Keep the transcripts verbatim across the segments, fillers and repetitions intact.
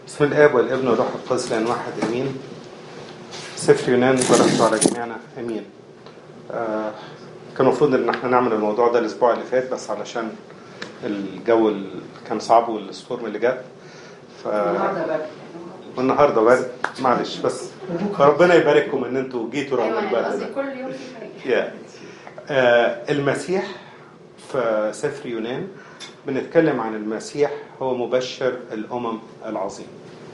بسم الآب والابن والروح القدس لأن واحد أمين. سفر يونان بركته على جميعنا أمين. آه كان المفروض إن احنا نعمل الموضوع ده الأسبوع اللي فات، بس علشان الجو ال- كان صعب والستورم اللي جت ف والنهارده برد، معلش بس فربنا يبارككم ان انتوا جيتوا رغم البرد ده. كل يوم yeah. آه المسيح في سفر يونان بنتكلم عن المسيح هو مبشر الأمم العظيم.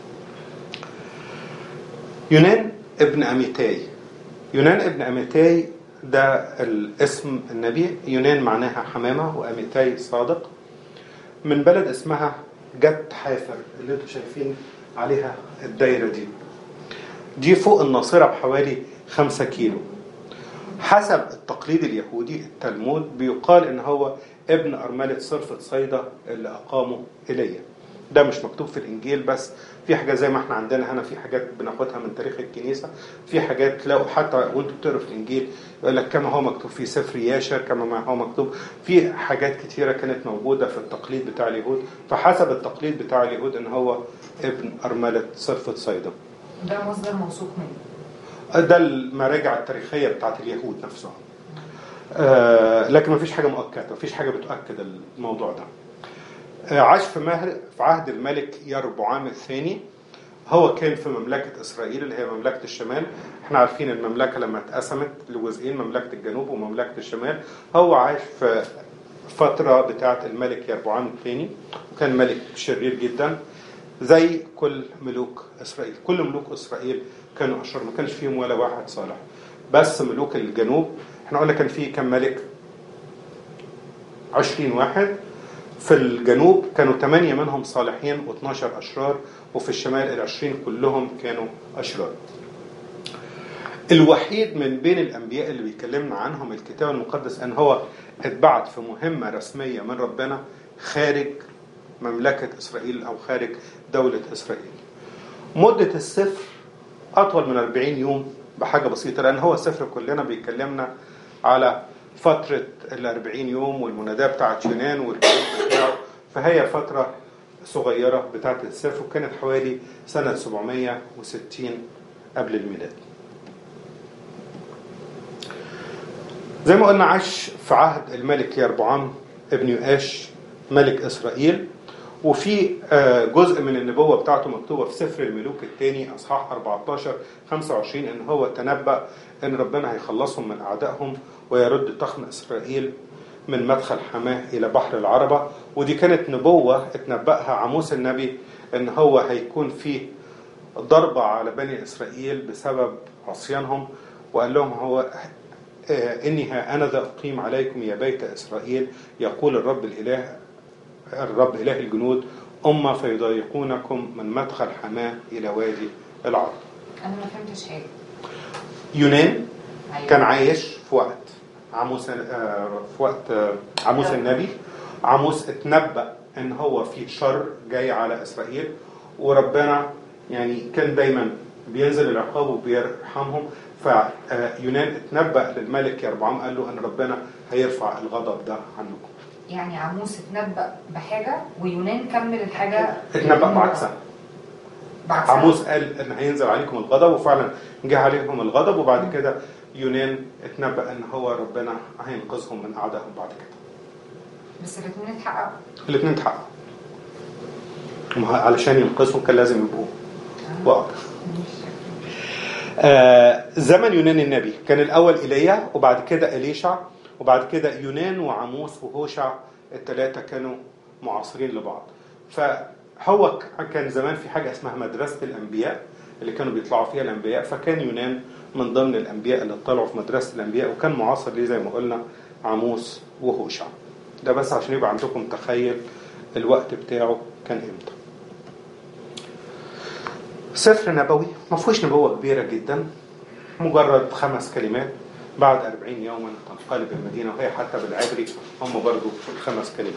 يونان ابن أميتاي. يونان ابن أميتاي ده الاسم النبي. يونان معناها حمامة، وأميتاي صادق، من بلد اسمها جت حافر اللي انتوا شايفين عليها الدايرة دي. دي فوق الناصرة بحوالي خمسة كيلو. حسب التقليد اليهودي التلمود بيقال ان هو ابن أرملة صرفة صيدا اللي أقاموا إيليا. ده مش مكتوب في الإنجيل، بس في حاجة زي ما احنا عندنا هنا، في حاجات بناخدها من تاريخ الكنيسة، في حاجات تلاقوا حتى وانتوا بتقروا في الإنجيل يقول لك كما هو مكتوب في سفر ياشر، كما ما هو مكتوب في حاجات كتيرة كانت موجودة في التقليد بتاع اليهود. فحسب التقليد بتاع اليهود ان هو ابن أرملة صرفة صيدا. ده مصدر موثوق منه. ده المراجع التاريخية بتاعت اليهود نفسهم. آه لكن ما فيش حاجة مؤكدة، ما فيش حاجة بتؤكد الموضوع ده. آه عاش في, مهر في عهد الملك يربعام الثاني. هو كان في مملكة إسرائيل اللي هي مملكة الشمال. احنا عارفين المملكة لما اتقسمت لجزئين، مملكة الجنوب ومملكة الشمال. هو عاش في فترة بتاعت الملك يربعام الثاني، وكان ملك شرير جدا زي كل ملوك إسرائيل. كل ملوك إسرائيل كانوا أشرار، ما كانش فيهم ولا واحد صالح. بس ملوك الجنوب احنا قلنا كان فيه كم ملك؟ عشرين واحد. في الجنوب كانوا ثمانية منهم صالحين واثناشر أشرار، وفي الشمال العشرين كلهم كانوا أشرار. الوحيد من بين الأنبياء اللي بيكلمنا عنهم الكتاب المقدس أن هو اتبعت في مهمة رسمية من ربنا خارج مملكة إسرائيل أو خارج دولة إسرائيل. مدة السفر أطول من أربعين يوم بحاجة بسيطة، لأن هو السفر كلنا بيكلمنا على فترة الأربعين يوم والمناداة بتاعت يونان والكتاب بتاعه. فهي فترة صغيرة بتاعت السفر، وكانت حوالي سنة سبعمائة وستين قبل الميلاد. زي ما قلنا عاش في عهد الملك يربعام ابن يؤاش ملك إسرائيل. وفي جزء من النبوة بتاعته مكتوبة في سفر الملوك الثاني أصحاح أربعة عشر خمسة وعشرين إن هو تنبأ إن ربنا هيخلصهم من أعدائهم ويرد تخم إسرائيل من مدخل حماه إلى بحر العربة. ودي كانت نبوة اتنبأها عموس النبي إن هو هيكون فيه ضربة على بني إسرائيل بسبب عصيانهم، وقال لهم هو إني ها أنا ذا أقيم عليكم يا بيت إسرائيل يقول الرب الإله الرب إله الجنود أمة فيضايقونكم من مدخل حماه إلى وادي العرب. أنا ما فهمتش حاجة. يونان كان عايش في وقت عموس في وقت عموس النبي. عموس اتنبأ ان هو في شر جاي على اسرائيل، وربنا يعني كان دايما بينزل العقاب وبيرحمهم. فيونان اتنبأ للملك يربعام قال له ان ربنا هيرفع الغضب ده عنكم. يعني عموس اتنبأ بحاجة ويونان كمل الحاجة اتنبأ بعكسها. عموس قال ان هينزل عليكم الغضب، وفعلا جه عليهم الغضب. وبعد كده يونان اتنبأ ان هو ربنا هينقذهم من اعدائهم بعد كده. بس الاثنين اتحققوا. الاثنين اتحققوا. علشان ينقذهم كان لازم يبقوا واقف. آه زمن يونان النبي كان الاول ايليا، وبعد كده اليشع، وبعد كده يونان وعموس وهوشع. الثلاثه كانوا معاصرين لبعض. فهو كان زمان في حاجه اسمها مدرسه الانبياء اللي كانوا بيطلعوا فيها الانبياء. فكان يونان من ضمن الانبياء اللي طلعوا في مدرسه الانبياء، وكان معاصر ليه زي ما قلنا عموس وهوشع. ده بس عشان يبقى عندكم تخيل الوقت بتاعه كان امتى. سفر نبوي ما فيهوش نبوة كبيرة جدا، مجرد خمس كلمات. بعد أربعين يوما تنقلب المدينة، وهي حتى بالعبري هم برضو خمس كلمات.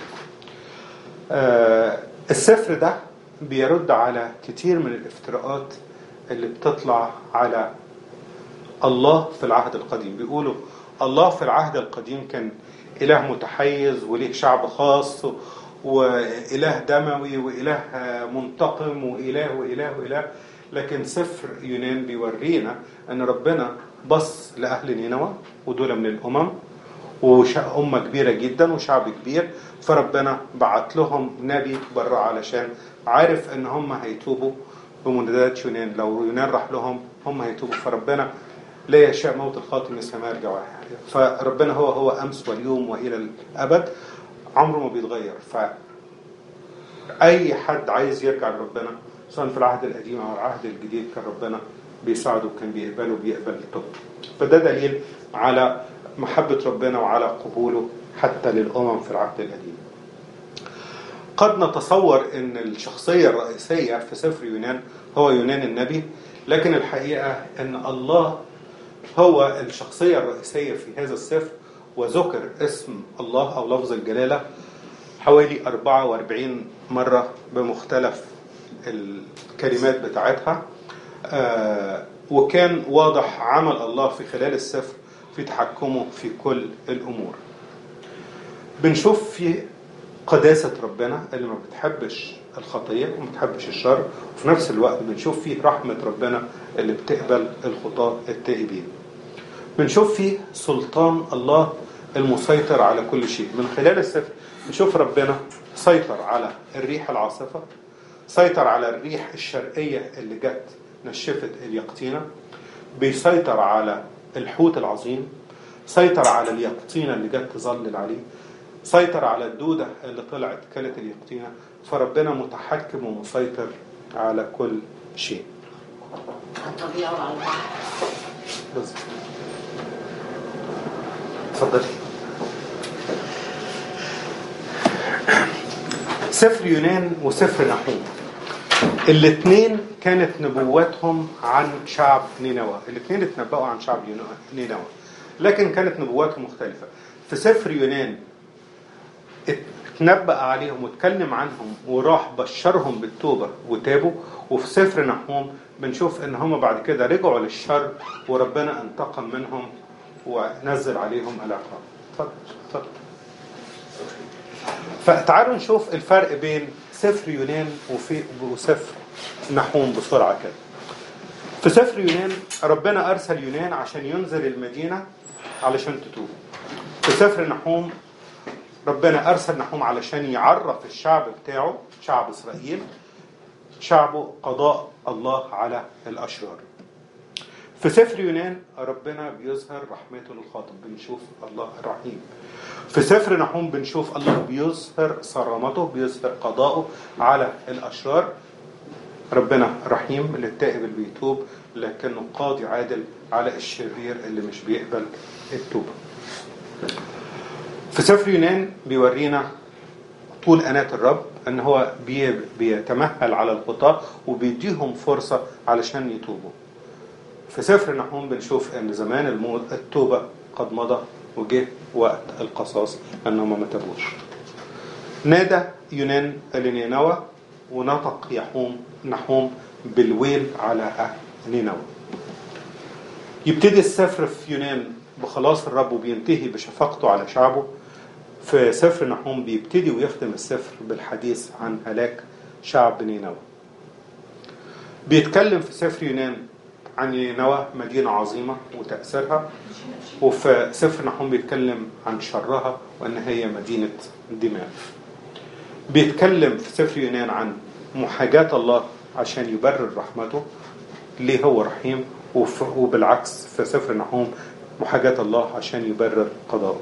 آه السفر ده بيرد على كتير من الافتراءات اللي بتطلع على الله في العهد القديم. بيقولوا الله في العهد القديم كان إله متحيز وليه شعب خاص وإله دموي وإله منتقم وإله وإله وإله. لكن سفر يونان بيورينا أن ربنا بص لأهل نينوى ودول من الأمم وأمة كبيرة جدا وشعب كبير، فربنا بعت لهم نبي برا علشان عارف أن هم هيتوبوا بمنادات يونان. لو يونان راح لهم هم هيتوبوا. فربنا لا يشاء موت الخاطئ مثل ما يرجع. فربنا هو هو أمس واليوم وإلى الأبد، عمره ما بيتغير. فأي حد عايز يرجع لربنا سواء في العهد القديم أو العهد الجديد كان ربنا بيساعده وكان بيقبله وبيقبل التوبة. فده دليل على محبة ربنا وعلى قبوله حتى للأمم في العهد القديم. قد نتصور أن الشخصية الرئيسية في سفر يونان هو يونان النبي، لكن الحقيقة أن الله هو الشخصية الرئيسية في هذا السفر، وذكر اسم الله أو لفظ الجلالة حوالي أربعة وأربعين مرة بمختلف الكلمات بتاعتها. آه وكان واضح عمل الله في خلال السفر في تحكمه في كل الأمور. بنشوف في قداسة ربنا اللي ما بتحبش الخطية وما بتحبش الشر، وفي نفس الوقت بنشوف فيه رحمة ربنا اللي بتقبل الخطاة التائبين. بنشوف فيه سلطان الله المسيطر على كل شيء. من خلال السفر بنشوف ربنا سيطر على الريح العاصفة، سيطر على الريح الشرقية اللي جت نشفت اليقطينة، بيسيطر على الحوت العظيم، سيطر على اليقطينة اللي جت تظلل عليه، سيطر على الدودة اللي طلعت كانت اليقطينة. فربنا متحكم ومسيطر على كل شيء. على الطبيعة وعلى البحر. بالظبط. اتفضلي. سفر يونان وسفر نحوم الاثنين كانت نبواتهم عن شعب نينوى. الاثنين اتنبأوا عن شعب نينوى، لكن كانت نبواتهم مختلفة. في سفر يونان اتنبأ عليهم واتكلم عنهم وراح بشرهم بالتوبة وتابوا. وفي سفر نحوم بنشوف ان هم بعد كده رجعوا للشر وربنا انتقم منهم ونزل عليهم العقاب. اتفضل اتفضل. فتعالوا نشوف الفرق بين سفر يونان وفي وسفر نحوم بسرعة كده. في سفر يونان ربنا أرسل يونان عشان ينزل المدينة علشان تتوب. في سفر نحوم ربنا أرسل نحوم علشان يعرف الشعب بتاعه، شعب إسرائيل، شعبه قضاء الله على الأشرار. في سفر يونان ربنا بيظهر رحمته للخاطئ، بنشوف الله الرحيم. في سفر نحوم بنشوف الله بيظهر صرامته، بيظهر قضاءه على الأشرار. ربنا رحيم للتائب اللي بيتوب، لكنه قاضي عادل على الشرير اللي مش بيقبل التوبة. في سفر يونان بيورينا طول أناة الرب، أن هو بيتمهل على الخطاة وبيديهم فرصة علشان يتوبوا. في سفر نحوم بنشوف أن زمان الموت التوبة قد مضى وجه وقت القصاص أنهم ما تابوش. نادى يونان لنينوى ونطق يحوم نحوم بالويل على أهل نينوى. يبتدي السفر في يونان بخلاص الرب وبينتهي بشفقته على شعبه. في سفر نحوم بيبتدي ويختم السفر بالحديث عن هلاك شعب نينوى. بيتكلم في سفر يونان عن نينوى مدينة عظيمة وتأثيرها، وفي سفر نحوم بيتكلم عن شرها وأن هي مدينة دماء. بيتكلم في سفر يونان عن محاجاة الله عشان يبرر رحمته، ليه هو رحيم، وبالعكس في سفر نحوم محاجاة الله عشان يبرر قضاءه.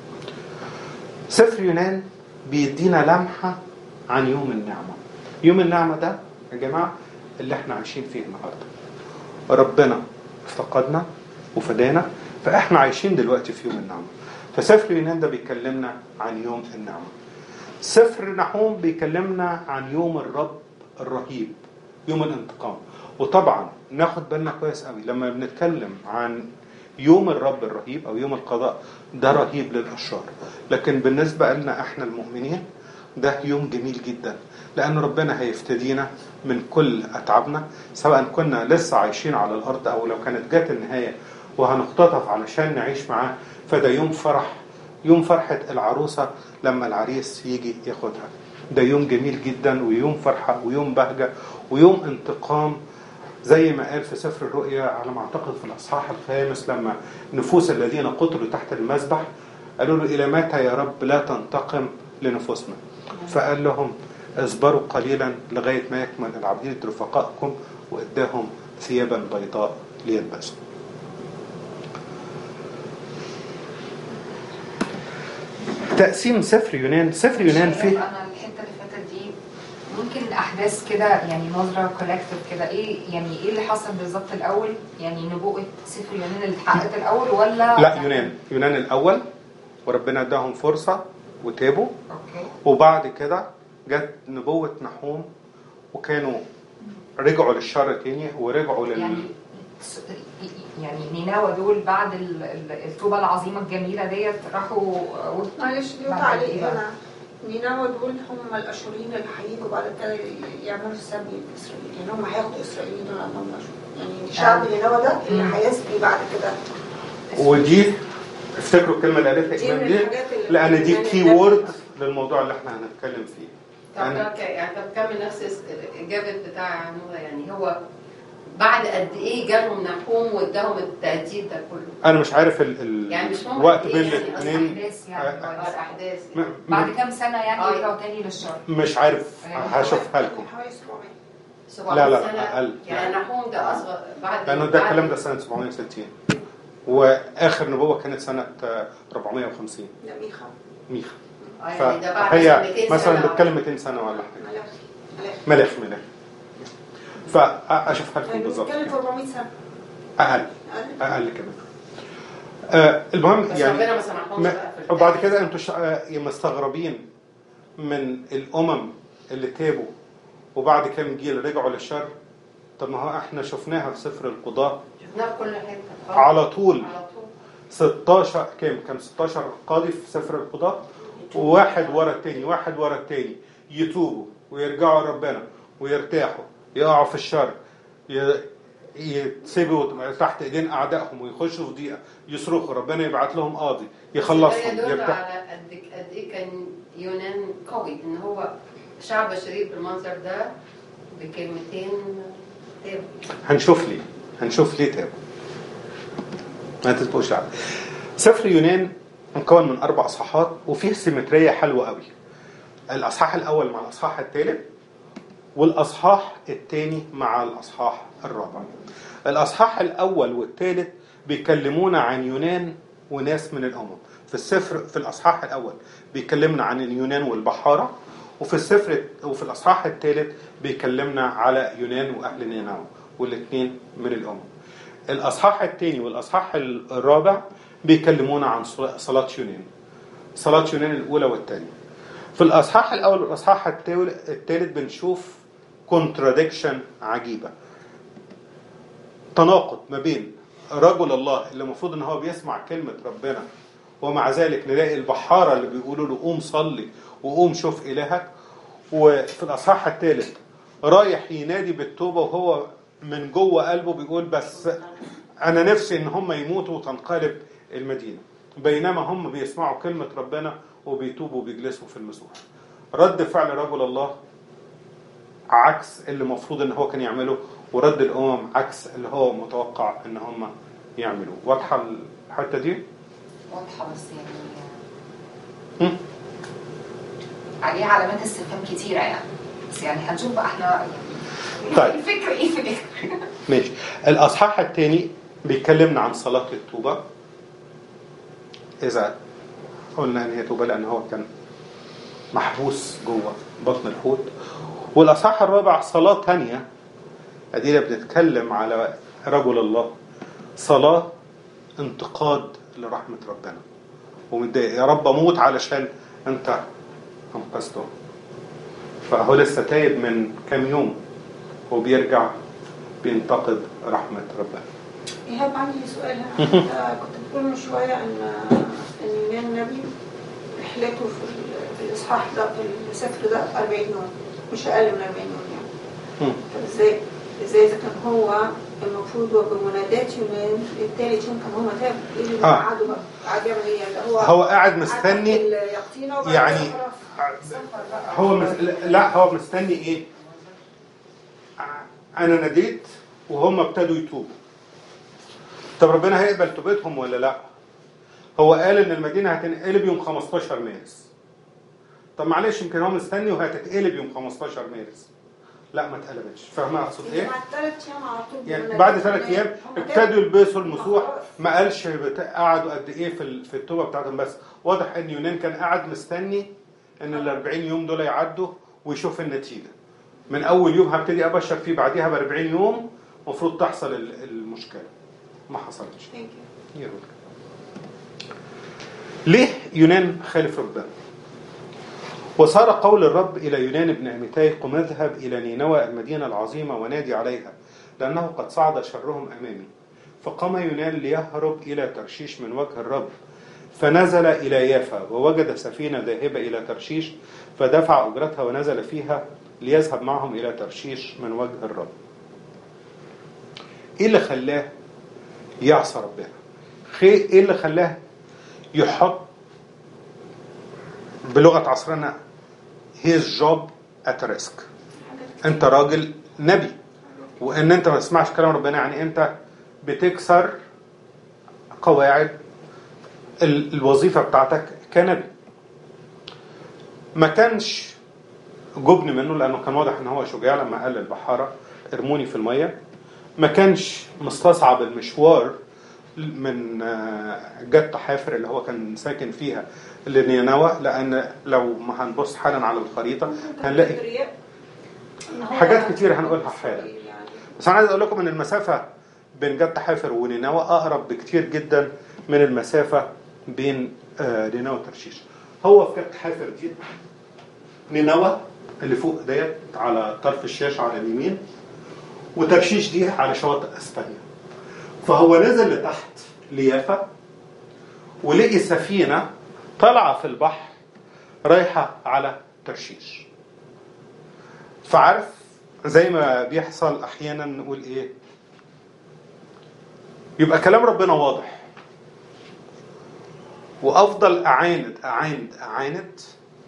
سفر يونان بيدينا لمحة عن يوم النعمة. يوم النعمة ده يا جماعة اللي احنا عايشين فيه النهاردة. ربنا افتقدنا وفدانا، فاحنا عايشين دلوقتي في يوم النعمة. فسفر يونان ده بيكلمنا عن يوم النعمة. سفر نحوم بيكلمنا عن يوم الرب الرهيب، يوم الانتقام. وطبعا ناخد بالنا كويس قوي لما بنتكلم عن يوم الرب الرهيب أو يوم القضاء، ده رهيب للأشرار، لكن بالنسبة لنا احنا المؤمنين ده يوم جميل جدا، لأن ربنا هيفتدينا من كل أتعابنا، سواء كنا لسه عايشين على الأرض أو لو كانت جات النهاية وهنختطف علشان نعيش معاه. فده يوم فرح، يوم فرحة العروسة لما العريس يجي ياخدها. ده يوم جميل جدا ويوم فرحة ويوم بهجة ويوم انتقام، زي ما قال في سفر الرؤيا على ما اعتقد في الاصحاح الخامس، لما نفوس الذين قتلوا تحت المذبح قالوا له الى متى يا رب لا تنتقم لنفوسنا؟ فقال لهم اصبروا قليلا لغايه ما يكمل العبيد رفقائكم، واداهم ثيابا بيضاء ليلبسوا. تقسيم سفر يونان. سفر يونان فيه انا الحته اللي فاتت دي ممكن الاحداث كده يعني نظره كولكتيف كده، ايه يعني ايه اللي حصل بالظبط الاول؟ يعني نبوءه سفر يونان اللي اتحققت الاول ولا لا؟ يونان يونان الاول، وربنا اداهم فرصه وتابوا. اوكي. وبعد كده جت نبوه نحوم، وكانوا رجعوا للشر تاني ورجعوا لل يعني يعني نينوى دول بعد التوبه العظيمه الجميله ديت راحوا. معلش له تعليق هنا. نينوى دول هم الاشوريين اللي هيجوا بعد كده يعملوا السبي الاسرائيلي، يعني هم هياخدوا اسرائيل دول عندهم اشور، يعني شعب نينوى ده اللي هيسبي بعد كده. ودي افتكروا الكلمه اللي قالتها ايمان دي، لان دي كي وورد للموضوع اللي احنا هنتكلم فيه. طب يعني طب كمل نفس الاجابه بتاع نوح، يعني هو بعد قد ايه جالهم نحوم واداهم التهديد ده كله؟ انا مش عارف ال ال يعني مش الوقت بين يعني الاثنين يعني الاحداث يعني بعد كام سنه يعني يرجعوا تاني للشر؟ مش عارف، هشوفها لكم. سبعمية لا لا سنة. اقل، يعني نحوم ده اصغر بعد، لانه ده الكلام ده سنه سبعمية وستين، واخر نبوه كانت سنه أربعمية وخمسين. لا ميخا ميخا. يعني ده بعد فهي مثلا بتكلم مئتين سنه ولا حاجه. ملاخ ملاخ فاشوفها لكم بالظبط. كانت أربعمية سنه اقل اقل كمان. آه المهم يعني وبعد كده انتوا مستغربين من الامم اللي تابوا وبعد كام جيل رجعوا للشر. طب ما هو احنا شفناها في سفر القضاء، شفناها في كل حته على طول. ستاشر كام كان ستاشر قاضي في سفر القضاء، وواحد ورا التاني واحد ورا التاني يتوبوا ويرجعوا لربنا ويرتاحوا، يقعوا في الشر، يتسيبوا تحت ايدين اعدائهم ويخشوا في ضيقه، يصرخوا ربنا يبعت لهم قاضي يخلصهم يرتاحوا. على قد قد ايه كان يونان قوي ان هو شعب شرير بالمنظر ده بكلمتين تاب. هنشوف ليه هنشوف ليه تاب. ما تسبقوش على سفر يونان مكون من اربع اصحاحات وفيه سيمتريه حلوه قوي. الاصحاح الاول مع الاصحاح الثالث، والاصحاح الثاني مع الاصحاح الرابع. الاصحاح الاول والثالث بيكلمونا عن يونان وناس من الامم. في السفر في الاصحاح الاول بيكلمنا عن اليونان والبحاره، وفي السفر وفي الاصحاح الثالث بيكلمنا على يونان واهل نينوى، والاثنين من الامم. الاصحاح الثاني والاصحاح الرابع بيكلمونا عن صلاه يونان، صلاه يونان الاولى والثانيه. في الاصحاح الاول والاصحاح الثالث بنشوف كونتراديكشن عجيبه، تناقض ما بين رجل الله اللي المفروض ان هو بيسمع كلمه ربنا، ومع ذلك نلاقي البحاره اللي بيقولوا له قوم صلي وقوم شوف الهك. وفي الاصحاح الثالث رايح ينادي بالتوبه وهو من جوه قلبه بيقول بس انا نفسي ان هم يموتوا وتنقلب المدينه، بينما هم بيسمعوا كلمه ربنا وبيتوبوا وبيجلسوا في المسوح. رد فعل رجل الله عكس اللي المفروض ان هو كان يعمله، ورد الامم عكس اللي هو متوقع ان هم يعملوا. واضحه الحته دي؟ واضحه بس يعني عليها علامات استفهام كتيره يعني، بس يعني هنشوف بقى احنا يعني طيب الفكره ايه في الاخر. ماشي. الاصحاح الثاني بيتكلمنا عن صلاه التوبه، اذا قلنا ان هي توبه لان هو كان محبوس جوه بطن الحوت. والاصحاح الرابع صلاه ثانيه، ادينا بنتكلم على رجل الله، صلاه انتقاد لرحمه ربنا ومتضايق، يا رب اموت علشان انت انقذته. فهو لسه تايب من كام يوم وبيرجع بينتقد رحمه ربنا. إيهاب عندي سؤال هنا. كنت بتقول من شويه ان ان يونان النبي رحلته في الاصحاح ده في السفر ده أربعين يوم، مش اقل من أربعين يوم يعني. طب ازاي ازاي اذا كان هو المفروض وبمنادات يونان الثالث يوم كان هو تاب، ايه اللي قعدوا بقى قعد يعمل ايه؟ يعني هو هو قاعد مستني يعني هو مس... لا هو مستني ايه؟ انا ناديت وهم ابتدوا يتوبوا. طب ربنا هيقبل توبتهم ولا لا؟ هو قال ان المدينه هتنقلب يوم خمستاشر مارس. طب معلش يمكن هو مستني وهتتقلب يوم خمستاشر مارس. لا ما اتقلبتش. فاهمه اقصد ايه؟ بعد ثلاث ايام على طول. يعني بعد ثلاث ايام ابتدوا يلبسوا المسوح. ما قالش قعدوا قد ايه في في التوبه بتاعتهم، بس واضح ان يونان كان قاعد مستني ان ال أربعين يوم دول يعدوا ويشوف النتيجه. من اول يوم هبتدي ابشر فيه، بعديها ب أربعين يوم المفروض تحصل المشكله. ما حصلتش. ليه يونان خالف ربنا؟ وصار قول الرب إلى يونان بن أميتاي: قم اذهب إلى نينوى المدينة العظيمة ونادي عليها، لأنه قد صعد شرهم أمامي. فقام يونان ليهرب إلى ترشيش من وجه الرب، فنزل إلى يافا ووجد سفينة ذاهبة إلى ترشيش، فدفع أجرتها ونزل فيها ليذهب معهم إلى ترشيش من وجه الرب. إيه اللي خلاه يعصى ربنا؟ إيه اللي خلاه يحط بلغة عصرنا his job at risk؟ انت راجل نبي، وان انت ما تسمعش كلام ربنا يعني انت بتكسر قواعد الوظيفة بتاعتك كنبي. ما كانش جبن منه لانه كان واضح ان هو شجاع لما قال للبحارة ارموني في المية. ما كانش مستصعب المشوار من جت حافر اللي هو كان ساكن فيها لنينوى، لان لو ما هنبص حالا على الخريطة هنلاقي حاجات كتير هنقولها حالا. بس انا عايز اقول لكم ان المسافة بين جت حافر ونينوى اقرب بكتير جدا من المسافة بين نينوى وترشيش. هو في جت حافر دي نينوى اللي فوق ديت على طرف الشاشة على اليمين، وترشيش دي على شواطئ اسبانيا. فهو نزل لتحت ليافا ولقي سفينة طالعة في البحر رايحة على ترشيش. فعرف زي ما بيحصل احيانا نقول ايه، يبقى كلام ربنا واضح وافضل اعاند اعاند اعاند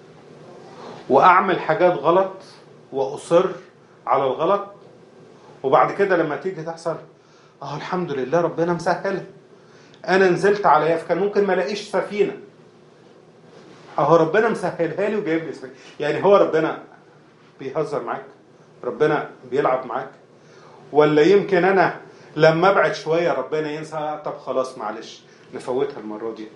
واعمل حاجات غلط واصر على الغلط، وبعد كده لما تيجي تحصل اه الحمد لله ربنا مسهلها. انا نزلت على يافا كان ممكن ما الاقيش سفينه، اهو ربنا مسهلها لي وجايب لي سفينه. يعني هو ربنا بيهزر معاك؟ ربنا بيلعب معاك؟ ولا يمكن انا لما ابعد شويه ربنا ينسى؟ طب خلاص معلش نفوتها المره دي.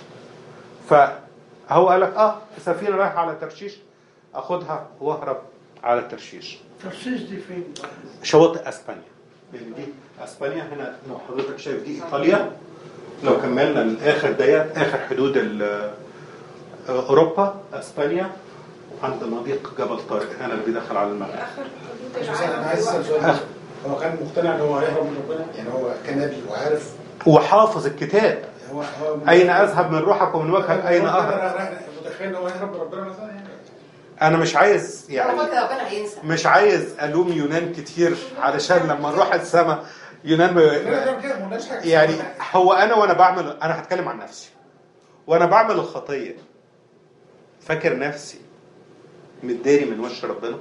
فهو قال لك اه سفينه رايحه على ترشيش، اخدها واهرب على ترشيش. ترشيش دي فين؟ شواطئ اسبانيا. يعني دي اسبانيا هنا لو حضرتك شايف دي ايطاليا، لو كملنا الاخر ديت اخر حدود اوروبا اسبانيا، عند مضيق جبل طارق هنا اللي بيدخل على المغرب. اخر حدود بس انا عايز اسال سؤال، هو كان مقتنع ان هو هيهرب من ربنا؟ يعني هو كان نبي وعارف وحافظ الكتاب، هو هو اين اذهب من روحك ومن وجهك اين اهرب. متخيل ان هو هيهرب من ربنا مثلا؟ يعني انا مش عايز يعني ربنا هينسى، مش عايز الوم يونان كتير علشان لما نروح السماء يونان ب... يعني هو انا وانا بعمل، انا هتكلم عن نفسي وانا بعمل الخطيه فاكر نفسي متداري من وش ربنا.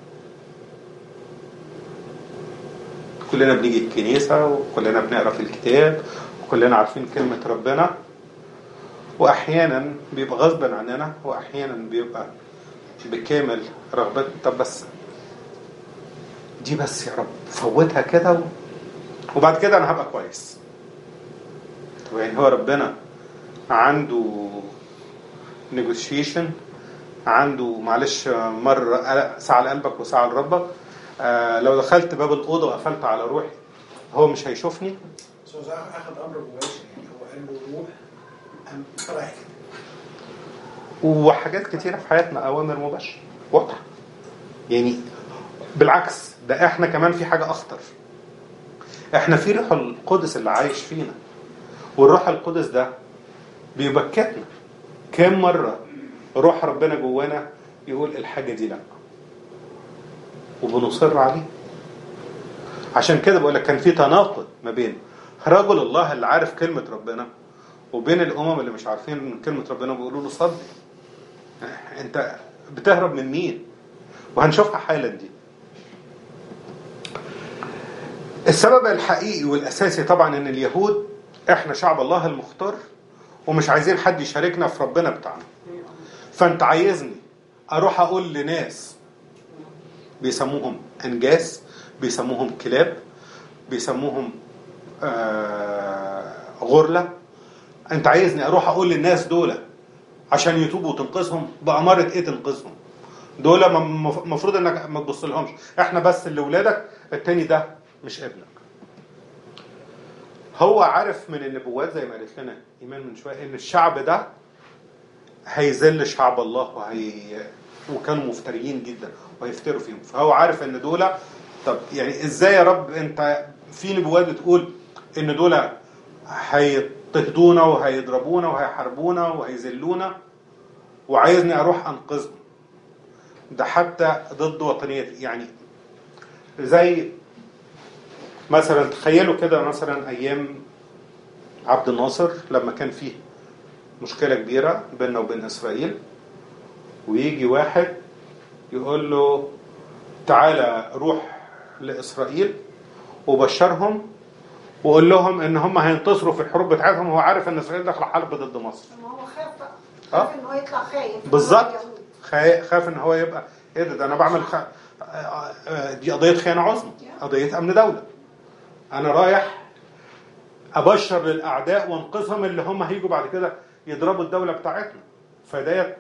كلنا بنيجي الكنيسة وكلنا بنقرأ في الكتاب وكلنا عارفين كلمة ربنا، وأحيانا بيبقى غصبا عننا وأحيانا بيبقى بكامل رغبتنا. طب بس دي بس يا رب فوتها كده وبعد كده أنا هبقى كويس. طب يعني هو ربنا عنده negotiation، عنده معلش مرة ساعة لقلبك وساعة لربك. آه لو دخلت باب الأوضة وقفلت على روحي هو مش هيشوفني. بس هو أخذ أمر مباشر، يعني هو قال له روح أم رايح كده. وحاجات كتيرة في حياتنا أوامر مباشرة واضحة. يعني بالعكس ده احنا كمان في حاجة أخطر، احنا في روح القدس اللي عايش فينا، والروح القدس ده بيبكتنا. كم مرة روح ربنا جوانا يقول الحاجة دي لا، وبنصر عليه. عشان كده بقول لك كان في تناقض ما بين رجل الله اللي عارف كلمة ربنا وبين الأمم اللي مش عارفين من كلمة ربنا وبيقولوا له صدق. انت بتهرب من مين؟ وهنشوفها حالا دي. السبب الحقيقي والاساسي طبعا ان اليهود احنا شعب الله المختار ومش عايزين حد يشاركنا في ربنا بتاعنا. فانت عايزني اروح اقول لناس بيسموهم انجاس، بيسموهم كلاب، بيسموهم آه غرلة، انت عايزني اروح اقول للناس دول عشان يتوبوا وتنقذهم؟ بأمارة ايه تنقذهم؟ دول مفروض انك ما تبص لهمش، احنا بس اللي ولادك، التاني ده مش ابنك. هو عارف من النبوات زي ما قالت لنا ايمان من شويه ان الشعب ده هيذل شعب الله وهي وكانوا مفتريين جدا وهيفتروا فيهم. فهو عارف ان دول، طب يعني ازاي يا رب انت في نبوات بتقول ان دول هيضطهدونا وهيضربونا وهيحاربونا وهيذلونا وعايزني اروح انقذهم؟ ده حتى ضد وطنيتي. يعني زي مثلا تخيلوا كده مثلا ايام عبد الناصر لما كان فيه مشكلة كبيرة بيننا وبين اسرائيل، ويجي واحد يقول له تعالى روح لاسرائيل وبشرهم وقول لهم ان هم هينتصروا في الحروب بتاعتهم. هو عارف ان اسرائيل داخله حرب ضد مصر. ما هو خاف بقى، خاف ان هو يطلع خايف. بالظبط، خاف ان هو يبقى ايه ده, ده انا بعمل خ... دي قضيه خيانه عظمى، قضيه امن دوله. انا رايح ابشر للاعداء وانقذهم اللي هم هيجوا بعد كده يضربوا الدوله بتاعتنا. فديت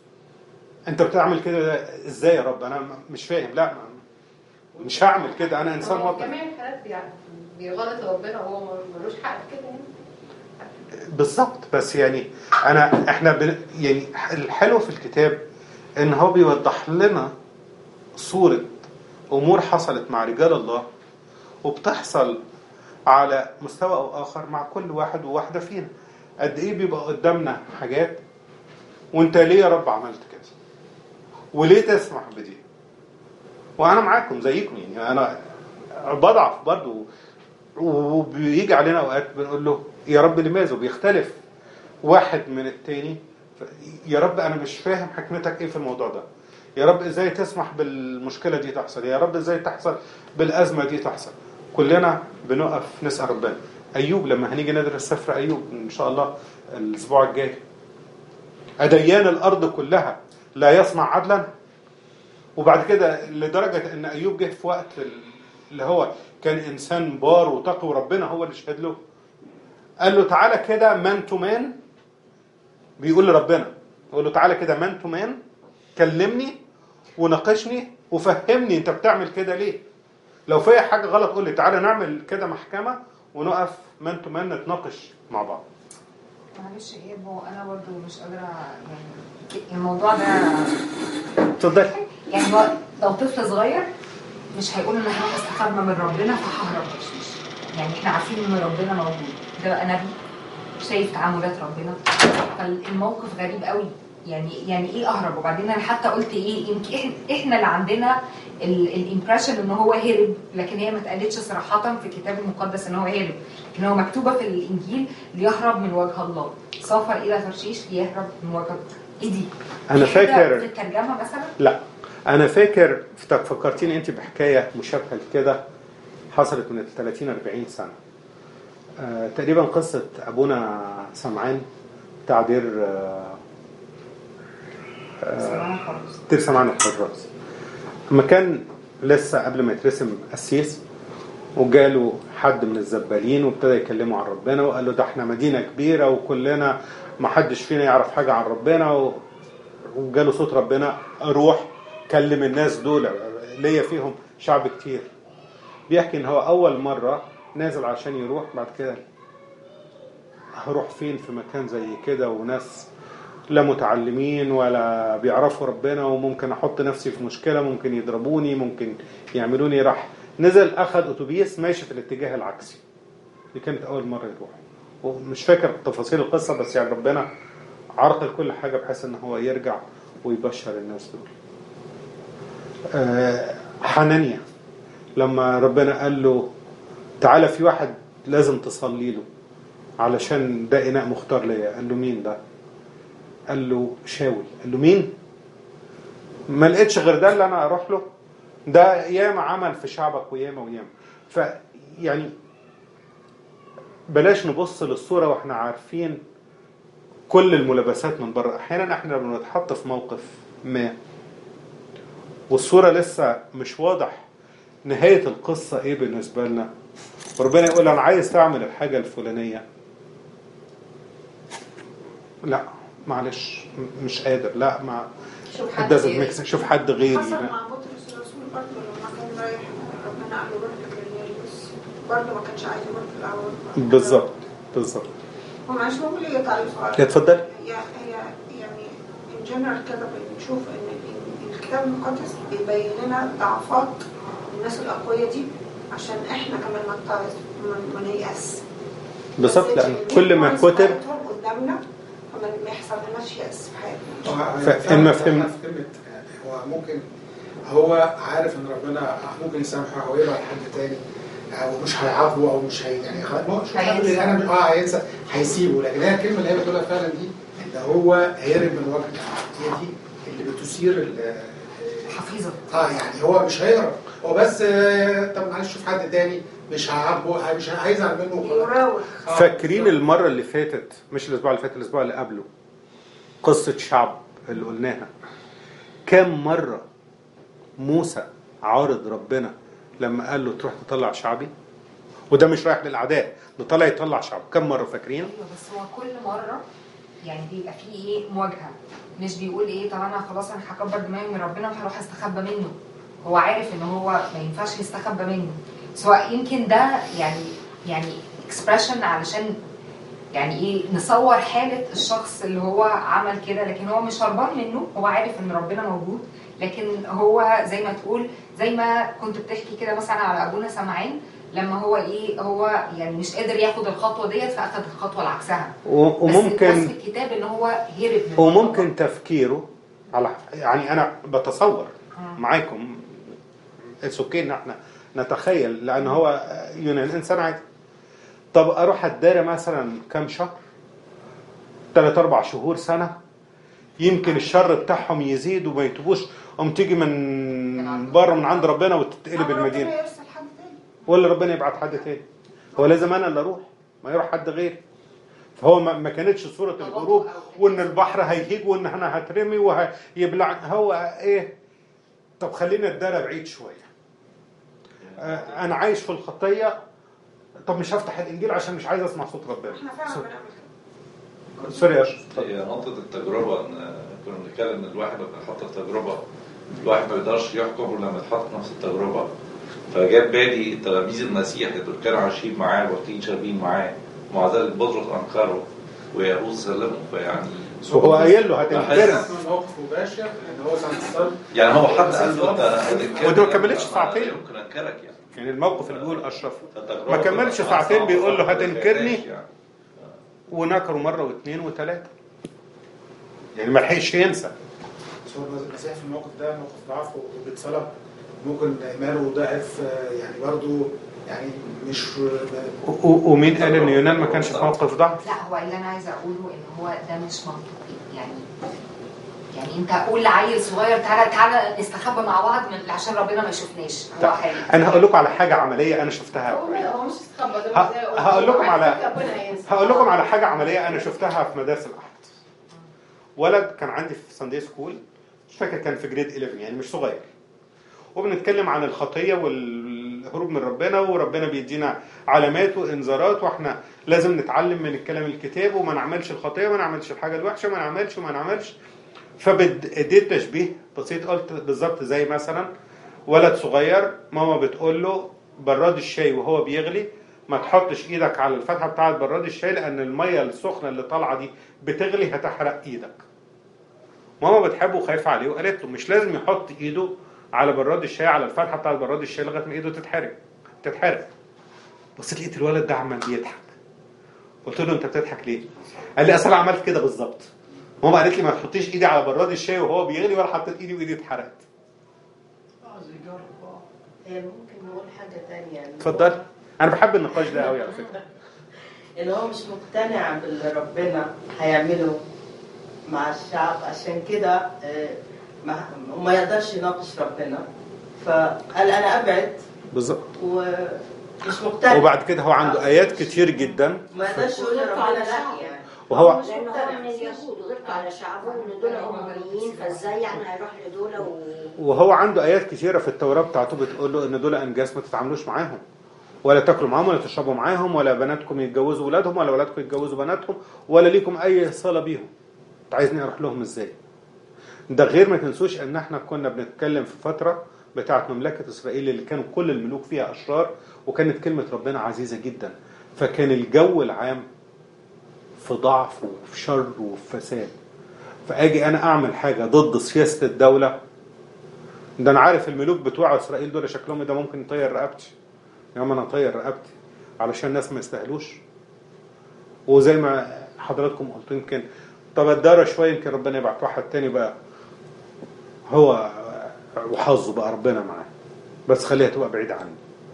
انت بتعمل كده ازاي يا رب؟ انا مش فاهم. لا مش هعمل كده، انا انسان وطني. جميع الحالات بيغلط ربنا وهو ملوش حق كده يعني. بالظبط. بس يعني انا احنا بن... يعني الحلو في الكتاب ان هو بيوضح لنا صورة امور حصلت مع رجال الله وبتحصل على مستوى او اخر مع كل واحد وواحدة فينا. قد ايه بيبقى قدامنا حاجات وانت ليه يا رب عملت كده وليه تسمح بدي؟ وانا معاكم زيكم، يعني انا بضعف برضو وبيجي علينا اوقات بنقول له يا رب لماذا؟ بيختلف واحد من التاني. يا رب انا مش فاهم حكمتك ايه في الموضوع ده. يا رب ازاي تسمح بالمشكلة دي تحصل؟ يا رب ازاي تحصل بالازمة دي تحصل؟ كلنا بنقف نسأل ربنا. ايوب لما هنيجي ندرس سفر ايوب ان شاء الله الاسبوع الجاي، أديان الارض كلها لا يصنع عدلا. وبعد كده لدرجة ان ايوب جه في وقت اللي هو كان انسان بار وتقي وربنا هو اللي شهد له، قال له تعالى كده مان تو مان. بيقول لربنا، يقول له تعالى كده مان تو مان، كلمني وناقشني وفهمني انت بتعمل كده ليه. لو في حاجة غلط قول لي، تعالى نعمل كده محكمة ونقف مان تو مان نتناقش مع بعض. معلش ايه هو انا برضو مش قادرة يعني الموضوع ده. اتفضل. يعني هو لو طفل صغير مش هيقول ان احنا استخدمنا من ربنا فههرب. يعني احنا عارفين ان ربنا موجود، ده بقى نبي شايف تعاملات ربنا. فالموقف غريب قوي. يعني يعني ايه اهرب؟ وبعدين انا حتى قلت ايه يمكن احنا اللي عندنا الامبريشن ان هو هرب، لكن هي ما اتقالتش صراحه في الكتاب المقدس ان هو هرب، لكن هو مكتوبه في الانجيل ليهرب من وجه الله، سافر الى ترشيش ليهرب من وجه الله. ايه دي؟ انا فاكر في الترجمه مثلا. لا انا فاكر فكرتيني انت بحكايه مشابهه كده حصلت من ثلاثين أربعين سنه. آه تقريبا قصه ابونا سمعان بتاع دير آه دير سمعان الحراس. لما كان لسه قبل ما يترسم قسيس وجاله حد من الزبالين وابتدى يكلمه عن ربنا وقال له ده احنا مدينه كبيره وكلنا ما حدش فينا يعرف حاجه عن ربنا. وجاله صوت ربنا روح كلم الناس دول ليا فيهم شعب كتير. بيحكي ان هو اول مرة نازل عشان يروح، بعد كده هروح فين في مكان زي كده وناس لا متعلمين ولا بيعرفوا ربنا وممكن احط نفسي في مشكلة، ممكن يضربوني، ممكن يعملوني. راح نزل اخذ اتوبيس ماشي في الاتجاه العكسي. دي كانت اول مرة يروح، ومش فاكر تفاصيل القصة بس يعني ربنا عرقل كل حاجة بحيث ان هو يرجع ويبشر الناس دول. أه حنانيا لما ربنا قال له تعالى في واحد لازم تصلي له علشان ده إناء مختار ليا، قال له مين ده؟ قال له شاول. قال له مين؟ ما لقيتش غير ده اللي انا اروح له؟ ده ياما عمل في شعبك وياما وياما. ف يعني بلاش نبص للصورة واحنا عارفين كل الملابسات من بره. احيانا احنا لما بنتحط في موقف ما والصورة لسه مش واضح نهاية القصة ايه بالنسبة لنا، وربنا يقول انا عايز تعمل الحاجة الفلانية، لا معلش مش قادر، لا ما شوف حد غيري. شوف حد غيري. حصل مع بطرس الرسول برضه لما كان رايح ربنا قال له روح لكورنيليوس برضه ما كانش عايز يروح في الاول. بالظبط بالظبط. هو معلش ممكن ليه تعليق صغير؟ اتفضل. هي هي يعني ان جنرال كده بنشوف ان الكتاب المقدس بيبين لنا ضعفات الناس الاقوياء دي عشان احنا كمان ما نتعظ ما نيأس. بالظبط، لان كل ما كتب قدامنا فما يحصل لناش يأس في حياتنا. فإن ما فهمت هو ممكن هو عارف ان ربنا ممكن يسامحه او يبعت حد تاني او مش هيعاقبه او مش هي يعني مش هينسى انا اه هينسى هيسيبه. لكن هي الكلمه اللي هي بتقولها فعلا دي ان هو هيهرب من وجه. هي دي اللي بتثير حفيظه. اه يعني هو مش هيهرب، هو بس طب معلش شوف حد تاني مش هيعاقبه مش هيزعل منه يراوغ. فاكرين المره اللي فاتت مش الاسبوع اللي فات الاسبوع اللي قبله قصه شعب اللي قلناها كم مره موسى عارض ربنا لما قال له تروح تطلع شعبي، وده مش رايح للاعداء ده طالع يطلع شعب. كم مره فاكرين؟ ايوه بس هو كل مره يعني بيبقى فيه ايه مواجهه، مش بيقول ايه طب انا خلاص انا هكبر دماغي من ربنا وهروح استخبى منه. هو عارف ان هو ما ينفعش يستخبى منه، سواء يمكن ده يعني يعني اكسبريشن علشان يعني ايه نصور حاله الشخص اللي هو عمل كده، لكن هو مش هربان منه، هو عارف ان ربنا موجود. لكن هو زي ما تقول زي ما كنت بتحكي كده مثلا على ابونا سمعان لما هو ايه هو يعني مش قادر ياخد الخطوه ديت فاخد الخطوه العكسها. وممكن بس في الكتاب ان هو هرب من وممكن تفكيره على يعني انا بتصور معاكم اوكي ان احنا نتخيل لان هو يونان انسان عادي. طب اروح اتدارى مثلا كام شهر ثلاث اربع شهور سنه يمكن الشر بتاعهم يزيد وما يتوبوش قام تيجي من بره من عند ربنا وتتقلب المدينه ولا ربنا يبعت حد تاني. هو لازم انا اللي اروح ما يروح حد غيري. فهو ما كانتش صوره الغروب وان البحر هيهيج وان احنا هترمي وهيبلع. هو ايه طب خلينا اتدارى بعيد شويه. آه انا عايش في الخطيه طب مش هفتح الانجيل عشان مش عايز اسمع صوت ربنا. احنا فعلا بنعمل كده. سوري يا اشرف. هي نقطه التجربه ان كنا بنتكلم ان الواحد لما يتحط في تجربه الواحد ما يقدرش يحكم لما يتحط في نفس التجربه. فجاب بالي تلاميذ المسيح اللي كانوا عايشين معاه واكلين شاربين معاه ومع ذلك بطرس انكره ويهوذا سلمه. فيعني وهو قايل له هتنكرني موقف مباشر ان هو ساعه الصلب يعني هو حد قال له انت هتنكرني وده ما كملتش ساعتين. يمكن انكرك يعني يعني الموقف اللي بيقول اشرف ما كملش ساعتين بيقول له هتنكرني ونكره مره واثنين وثلاثه يعني ما لحقش ينسى. هو المسيح في الموقف ده موقف ضعف وبيتصلب ممكن ايمانه ضعف يعني برضه يعني مش ومين قال ان يونان ما كانش في موقف ضعف؟ لا هو اللي انا عايزه اقوله ان هو ده مش منطقي. يعني يعني انت قول لعيل صغير تعالى تعالى نستخبى مع بعض من عشان ربنا ما يشوفناش. هو حقيقي. انا هقول لكم على حاجه عمليه انا شفتها. هو مش استخبى هقول لكم على هقول لكم على حاجه عمليه انا شفتها في مدارس الاحد. ولد كان عندي في ساندي سكول مش فاكر كان في جريد احداشر يعني مش صغير وبنتكلم عن الخطيه والهروب من ربنا وربنا بيدينا علامات وانذارات واحنا لازم نتعلم من الكلام الكتاب وما نعملش الخطيه وما نعملش الحاجه الوحشه وما نعملش وما نعملش. فبديت تشبيه بسيط قلت بالظبط زي مثلا ولد صغير ماما بتقول له براد الشاي وهو بيغلي ما تحطش ايدك على الفتحه بتاعه براد الشاي لان الميه السخنه اللي طالعه دي بتغلي هتحرق ايدك. ماما بتحبه وخايفه عليه وقالت له مش لازم يحط ايده على براد الشاي على الفتحه بتاعه براد الشاي لغايه ما ايده تتحرق تتحرق. بس لقيت الولد ده عمال بيضحك. قلت له انت بتضحك ليه؟ قال لي اصل عملت كده بالظبط. ماما قالت لي ما تحطيش ايدي على براد الشاي وهو بيغلي ولا حطيت ايدي وايدي اتحرقت. ممكن نقول حاجه ثانيه يعني اتفضل. انا بحب النقاش ده قوي على فكره. ان هو مش مقتنع باللي ربنا هيعمله مع الشعب، عشان كده آه، ما وما يقدرش يناقش ربنا، فقال انا ابعد بالظبط. ومش مقتنع. وبعد كده هو عنده ايات كتير جدا ما يقدرش يقول لربنا لا يعني. وهو لأن هو من اليهود وغيرت على شعبه وإن دول أمميين، فإزاي يعني هيروح لدول و... وهو عنده ايات كتيره في التوراه بتاعته بتقول له ان دول انجاس ما تتعاملوش معاهم، ولا تاكلوا معاهم ولا تشربوا معاهم، ولا بناتكم يتجوزوا ولادهم ولا ولادكم يتجوزوا بناتهم، ولا ليكم اي صله بيهم. انت عايزني اروح لهم ازاي؟ ده غير ما تنسوش ان احنا كنا بنتكلم في فتره بتاعه مملكه اسرائيل اللي كانوا كل الملوك فيها اشرار، وكانت كلمه ربنا عزيزه جدا، فكان الجو العام في ضعف وفي شر وفي فساد. فاجي انا اعمل حاجه ضد سياسه الدوله، ده انا عارف الملوك بتوع اسرائيل دول شكلهم ده ممكن يطير رقبتي، يا اما انا اطير رقبتي علشان الناس ما يستاهلوش. وزي ما حضراتكم قلتوا يمكن طب اتدارى شويه، يمكن ربنا يبعت واحد تاني بقى هو وحظه بقى ربنا معاه، بس خليها تبقى بعيده عني.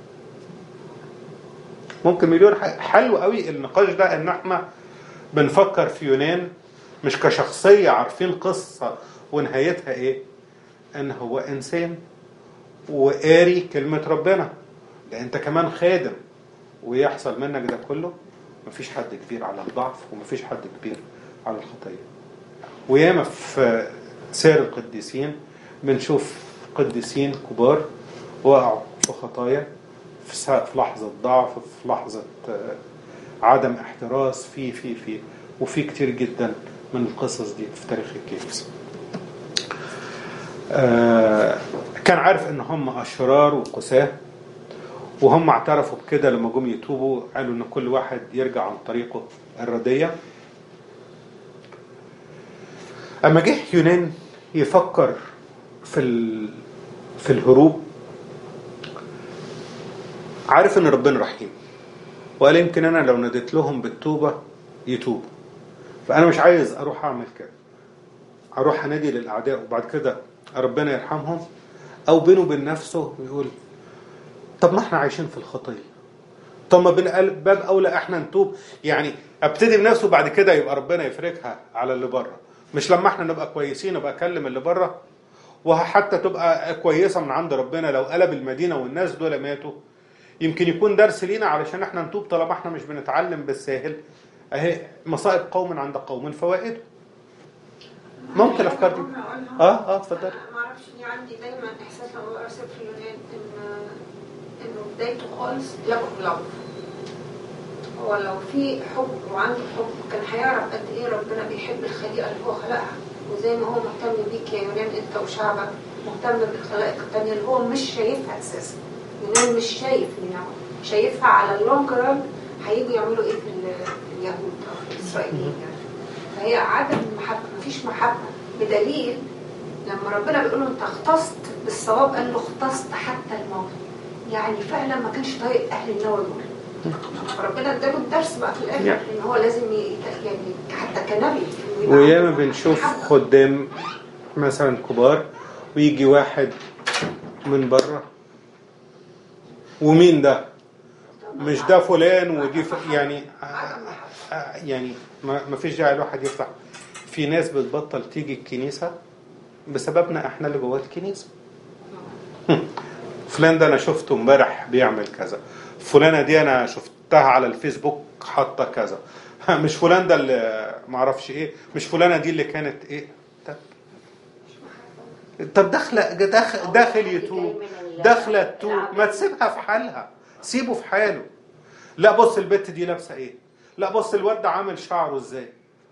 ممكن مليون حلو قوي النقاش ده، ان احنا بنفكر في يونان مش كشخصيه عارفين قصه ونهايتها ايه، ان هو انسان وقاري كلمه ربنا. لان انت كمان خادم ويحصل منك ده كله، مفيش حد كبير على الضعف ومفيش حد كبير على الخطيه. وياما في سير القديسين بنشوف قديسين كبار وقعوا في خطايا في لحظه ضعف، في لحظه عدم احتراس، في في في وفي كتير جدا من القصص دي في تاريخ الكنيسه. آه كان عارف ان هم اشرار وقساة، وهم اعترفوا بكده لما جم يتوبوا، قالوا ان كل واحد يرجع عن طريقه الردية. اما جه يونان يفكر في في الهروب، عارف ان ربنا رحيم، وقال يمكن انا لو ناديت لهم بالتوبة يتوبوا، فانا مش عايز اروح اعمل كده، اروح انادي للاعداء وبعد كده ربنا يرحمهم. او بينه وبين نفسه يقول طب ما احنا عايشين في الخطيه، طب ما باب اولى احنا نتوب، يعني ابتدي بنفسه وبعد كده يبقى ربنا يفرجها على اللي بره. مش لما احنا نبقى كويسين ابقى اكلم اللي بره، وحتى تبقى كويسه من عند ربنا لو قلب المدينه والناس دول ماتوا، يمكن يكون درس لينا علشان احنا نتوب طالما احنا مش بنتعلم بالساهل. اهي مصائب قوم عند قوم فوائد. ممكن الافكار دي اه اه اتفضل. ما اعرفش ليه عندي دايما احساس لما بقرا سفر اليونان ان انه بدايته خالص لبق لبق. هو لو في حب وعنده حب كان هيعرف قد ايه ربنا بيحب الخليقه اللي هو خلقها، وزي ما هو مهتم بيك يا يونان انت وشعبك مهتم بالخلائق الثانيه اللي هو مش شايفها اساسا. يونان مش شايف النعمه، شايفها على اللونج ران هيجوا يعملوا ايه في اليهود او في الاسرائيليين يعني. فهي عدم محبه، مفيش محبه، بدليل لما ربنا بيقول له انت اختصت بالصواب قال له اختصت حتى الموت، يعني فعلا ما كانش طايق اهل النوى دول. ربنا اداله الدرس بقى في الاخر ان هو لازم يعني حتى كنبي. وياما بنشوف خدام مثلا كبار ويجي واحد من بره، ومين ده؟ مش ده فلان ودي ف... يعني يعني ما فيش داعي الواحد يفتح. في ناس بتبطل تيجي الكنيسه بسببنا احنا اللي جوه الكنيسه. فلان ده انا شفته امبارح بيعمل كذا، فلانه دي انا شفتها على الفيسبوك حاطه كذا، مش فلان ده اللي ما اعرفش ايه، مش فلانه دي اللي كانت ايه. طب طب داخله داخل, داخل يتوب، داخله تتوب، ما تسيبها في حالها، سيبه في حاله. لا بص البت دي لابسه ايه، لا بص الواد ده عامل شعره ازاي.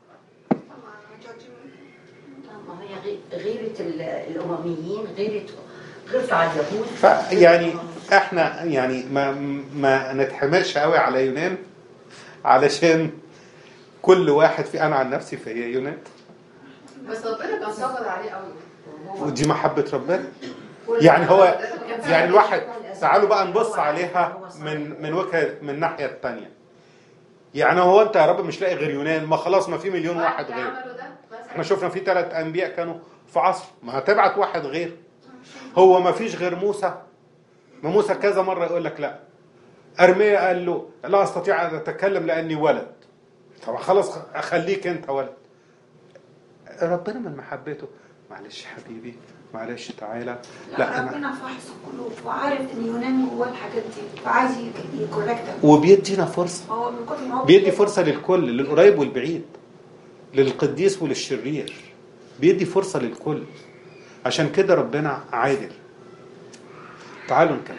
ما هي غيرة الأمميين، غيرة غيرة على اليهود. فيعني احنا يعني ما ما نتحملش قوي على يونان، علشان كل واحد في انا عن نفسي فهي يونان. بس ربنا كان صبر عليه قوي، ودي محبة ربنا. يعني هو يعني الواحد تعالوا بقى نبص عليها من من وجهة من الناحية الثانية. يعني هو انت يا رب مش لاقي غير يونان؟ ما خلاص ما في مليون واحد غير. احنا شفنا في ثلاث انبياء كانوا في عصر، ما هتبعت واحد غير. هو ما فيش غير موسى، ما موسى كذا مرة يقول لك لا. أرميا قال له لا استطيع ان اتكلم لاني ولد. طب خلاص اخليك انت ولد. ربنا من محبته معلش حبيبي معلش تعالى. لا, لا ربنا أنا فاحص القلوب وعارف ان يونان جواه الحاجات دي فعايز يكوركتها. وبيدينا فرصة، هو من كتر ما هو بيدي فرصة للكل، للقريب والبعيد، للقديس وللشرير، بيدي فرصة للكل. عشان كده ربنا عادل. تعالوا نكمل.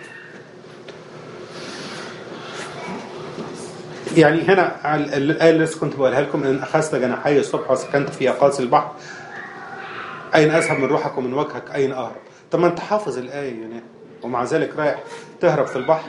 يعني هنا الآية اللي كنت بقولها لكم، إن أخذت جناحي الصبح وسكنت في أقاصي البحر، أين أذهب من روحك ومن وجهك أين أهرب؟ طب ما أنت حافظ الآية هنا ومع ذلك رايح تهرب في البحر.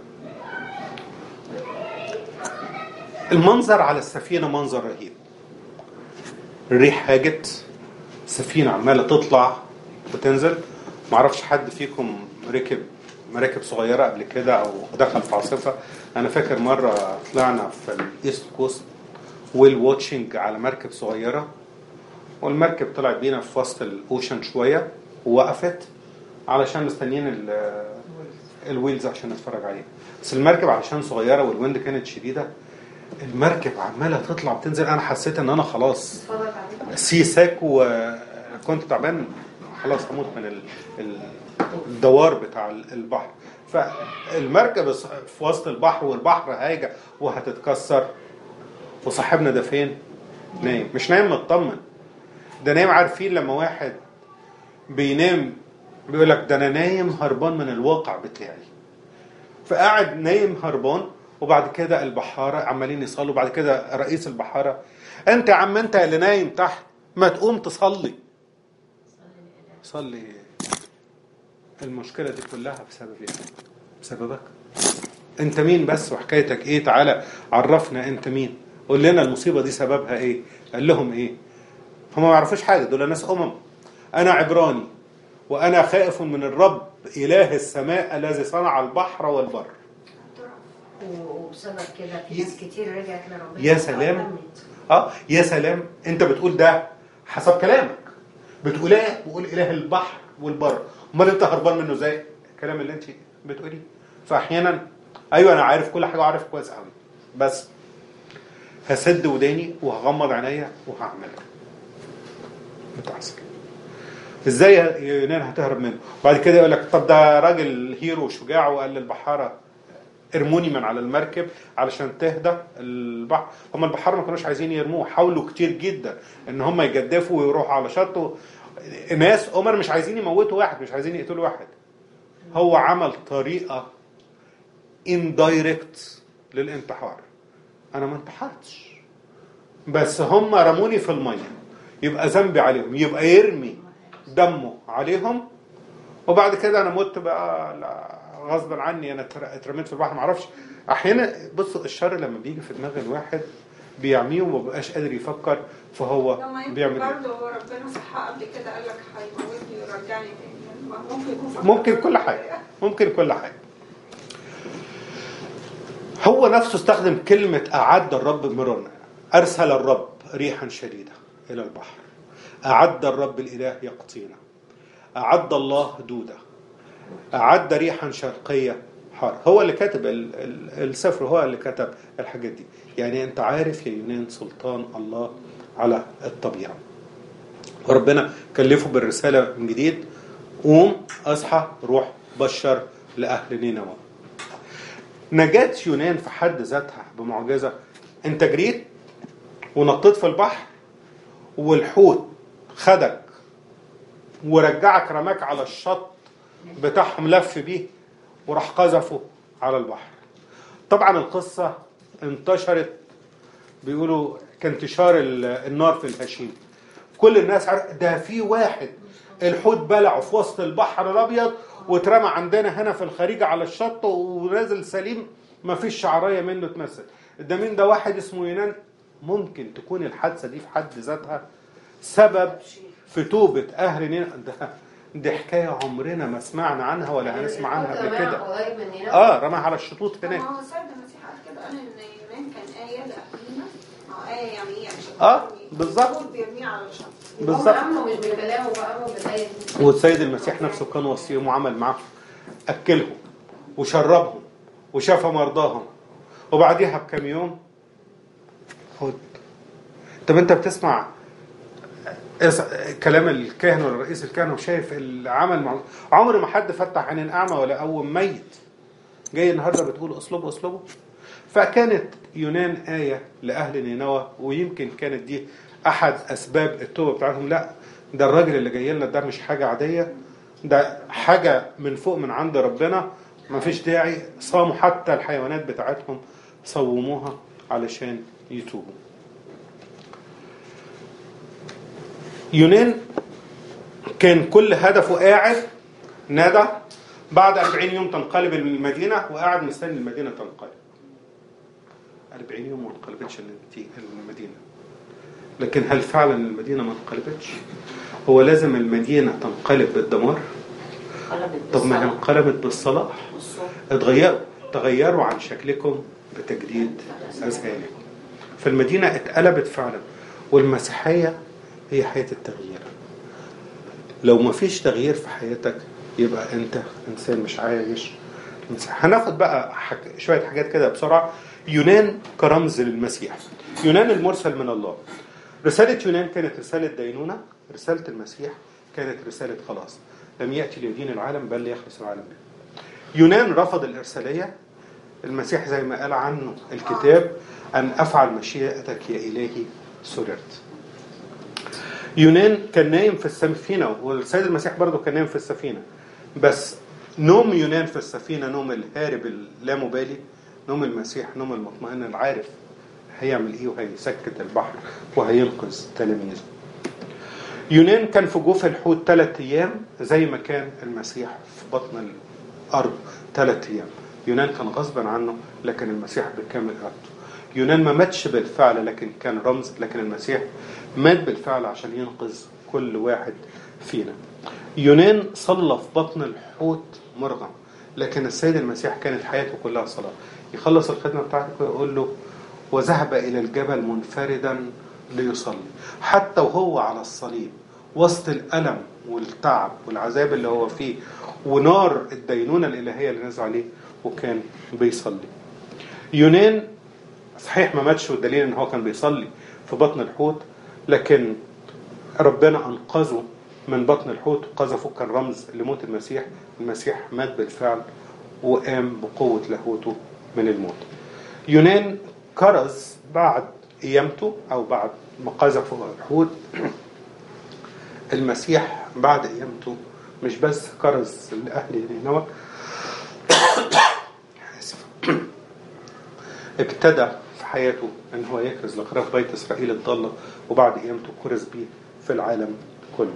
المنظر على السفينة منظر رهيب. الريح هاجت، السفينة عمالة تطلع وتنزل. معرفش حد فيكم ركب مراكب صغيرة قبل كده أو دخل في عاصفة. أنا فاكر مرة طلعنا في الإيست كوست ويل واتشنج على مركب صغيرة، والمركب طلعت بينا في وسط الأوشن شوية ووقفت علشان مستنيين الويلز عشان نتفرج عليها. بس المركب علشان صغيرة والويند كانت شديدة، المركب عمالة تطلع وتنزل. أنا حسيت إن أنا خلاص سي ساك وكنت تعبان خلاص هموت من الدوار بتاع البحر. فالمركب في وسط البحر والبحر هايجة وهتتكسر، وصاحبنا ده فين؟ نايم. مش نايم مطمن، ده نايم. عارفين لما واحد بينام بيقول لك ده انا نايم هربان من الواقع بتاعي، فقاعد نايم هربان. وبعد كده البحارة عمالين يصلوا. بعد كده رئيس البحارة، انت يا عم انت اللي نايم تحت ما تقوم تصلي. صلي. المشكلة دي كلها بسبب ايه؟ بسببك انت. مين بس وحكايتك ايه؟ تعالى عرفنا انت مين، قول لنا المصيبة دي سببها ايه. قال لهم ايه؟ هم ما يعرفوش حاجة، دول ناس أمم. أنا عبراني وأنا خائف من الرب إله السماء الذي صنع البحر والبر. وبسبب كده في ناس كتير رجعت لربنا. يا سلام. اه يا سلام. انت بتقول ده حسب كلامك، بتقول ايه؟ بقول اله البحر والبر. امال انت هربان منه ازاي؟ الكلام اللي انت بتقوليه. فاحيانا ايوه انا عارف كل حاجه وعارف كويس قوي، بس هسد وداني وهغمض عينيا وهعملها. بتحصل ازاي يونان هتهرب منه؟ بعد كده يقول لك طب ده راجل هيرو شجاع وقال للبحاره ارموني من على المركب علشان تهدى البحر. هم البحار ما كانوش عايزين يرموه، حاولوا كتير جدا ان هم يجدفوا ويروحوا على شط. ناس عمر مش عايزين يموتوا واحد، مش عايزين يقتلوا واحد. هو عمل طريقه اندايركت للانتحار. انا ما انتحرتش، بس هم رموني في الميه، يبقى ذنبي عليهم، يبقى يرمي دمه عليهم. وبعد كده انا مت بقى غصبا عني، انا اترميت في البحر. ما اعرفش. احيانا بصوا الشر لما بيجي في دماغ الواحد بيعميه وما بقاش قادر يفكر، فهو بيعمل برضه ربنا صح قبل كده قال لك هيموتني ويرجعني تاني. ممكن يكون ممكن كل حاجه، ممكن كل حاجه. هو نفسه استخدم كلمه اعد الرب مرنا. ارسل الرب ريحا شديده الى البحر، اعد الرب الاله يقطينا، اعد الله دوده، أعد ريحا شرقية حار. هو اللي كاتب السفر، هو اللي كتب الحاجات دي. يعني أنت عارف يا يونان سلطان الله على الطبيعة. وربنا كلفه بالرسالة من جديد، قوم أصحى روح بشر لأهل نينوى. نجاة يونان في حد ذاتها بمعجزة. أنت جريت ونطيت في البحر والحوت خدك ورجعك رماك على الشط بتاعهم، لف بيه وراح قذفه على البحر. طبعا القصة انتشرت، بيقولوا كانتشار النار في الهشيم. كل الناس عارف ده في واحد الحوت بلعه في وسط البحر الابيض واترمى عندنا هنا في الخريجة على الشط ونازل سليم، ما فيش شعرية منه تمثل. ده مين ده؟ واحد اسمه يونان. ممكن تكون الحادثة دي في حد ذاتها سبب في توبة أهل نينوى. ده دي حكاية عمرنا ما سمعنا عنها ولا هنسمع عنها قبل كده. اه رماها على الشطوط هناك. هو السيد المسيح قال كده، قال ان يونان كان آية لأهلنا. اه آية يعني ايه؟ اه بالظبط بيرميه على الشط بالظبط. مش بكلامه بقى بالآية. والسيد المسيح نفسه كان وصيهم وعمل معاهم، أكلهم وشربهم وشاف مرضاهم، وبعديها بكم يوم خد. طب انت بتسمع كلام الكاهن ولا رئيس الكهنة وشايف العمل مع... عمر ما حد فتح عين أعمى ولا قوم ميت. جاي النهارده بتقول أسلوبه أسلوبه. فكانت يونان آية لأهل نينوى، ويمكن كانت دي أحد أسباب التوبة بتاعتهم. لا، ده الراجل اللي جاي لنا ده مش حاجة عادية، ده حاجة من فوق من عند ربنا، ما فيش داعي. صاموا حتى الحيوانات بتاعتهم صوموها علشان يتوبوا. يونان كان كل هدفه قاعد نادى بعد أربعين يوم تنقلب المدينة، وقاعد مستني المدينة تنقلب. أربعين يوم ما انقلبتش المدينة، لكن هل فعلا المدينة ما انقلبتش؟ هو لازم المدينة تنقلب بالدمار؟ طب ما انقلبت بالصلاح. اتغيروا تغيروا عن شكلكم بتجديد أذهانكم. فالمدينة اتقلبت فعلا. والمسيحية هي حياة التغيير. لو ما فيش تغيير في حياتك يبقى انت انسان مش عايش المسيح. هناخد بقى حك... شوية حاجات كده بسرعة. يونان كرمز للمسيح. يونان المرسل من الله. رسالة يونان كانت رسالة دينونة، رسالة المسيح كانت رسالة خلاص. لم يأتي ليدين العالم بل ليخلص العالم به. يونان رفض الإرسالية. المسيح زي ما قال عنه الكتاب أن أفعل مشيئتك يا إلهي سررت. يونان كان نايم في السفينة، والسيد المسيح برضو كان نايم في السفينة، بس نوم يونان في السفينة نوم الهارب اللامبالي، نوم المسيح نوم المطمئن العارف هيعمل ايه وهيسكت البحر وهينقذ تلاميذه. يونان كان في جوف الحوت ثلاث ايام زي ما كان المسيح في بطن الارض ثلاث ايام. يونان كان غصبا عنه لكن المسيح بكامل ارادته. يونان ما ماتش بالفعل لكن كان رمز، لكن المسيح مات بالفعل عشان ينقذ كل واحد فينا. يونان صلى في بطن الحوت مرغم، لكن السيد المسيح كانت حياته كلها صلاة. يخلص الخدمة بتاعته ويقول له وذهب إلى الجبل منفردا ليصلي. حتى وهو على الصليب وسط الألم والتعب والعذاب اللي هو فيه ونار الدينونة الإلهية اللي نزل عليه وكان بيصلي. يونان صحيح ما ماتش، والدليل ان هو كان بيصلي في بطن الحوت، لكن ربنا انقذه من بطن الحوت وقذفه. كان رمز لموت المسيح. المسيح مات بالفعل وقام بقوة لاهوته من الموت. يونان كرز بعد قيامته او بعد ما قذفه الحوت. المسيح بعد قيامته مش بس كرز لأهل نينوى، ابتدى في حياته ان هو يكرز لخراف بيت اسرائيل الضالة، وبعد قيامته كرز بيه في العالم كله.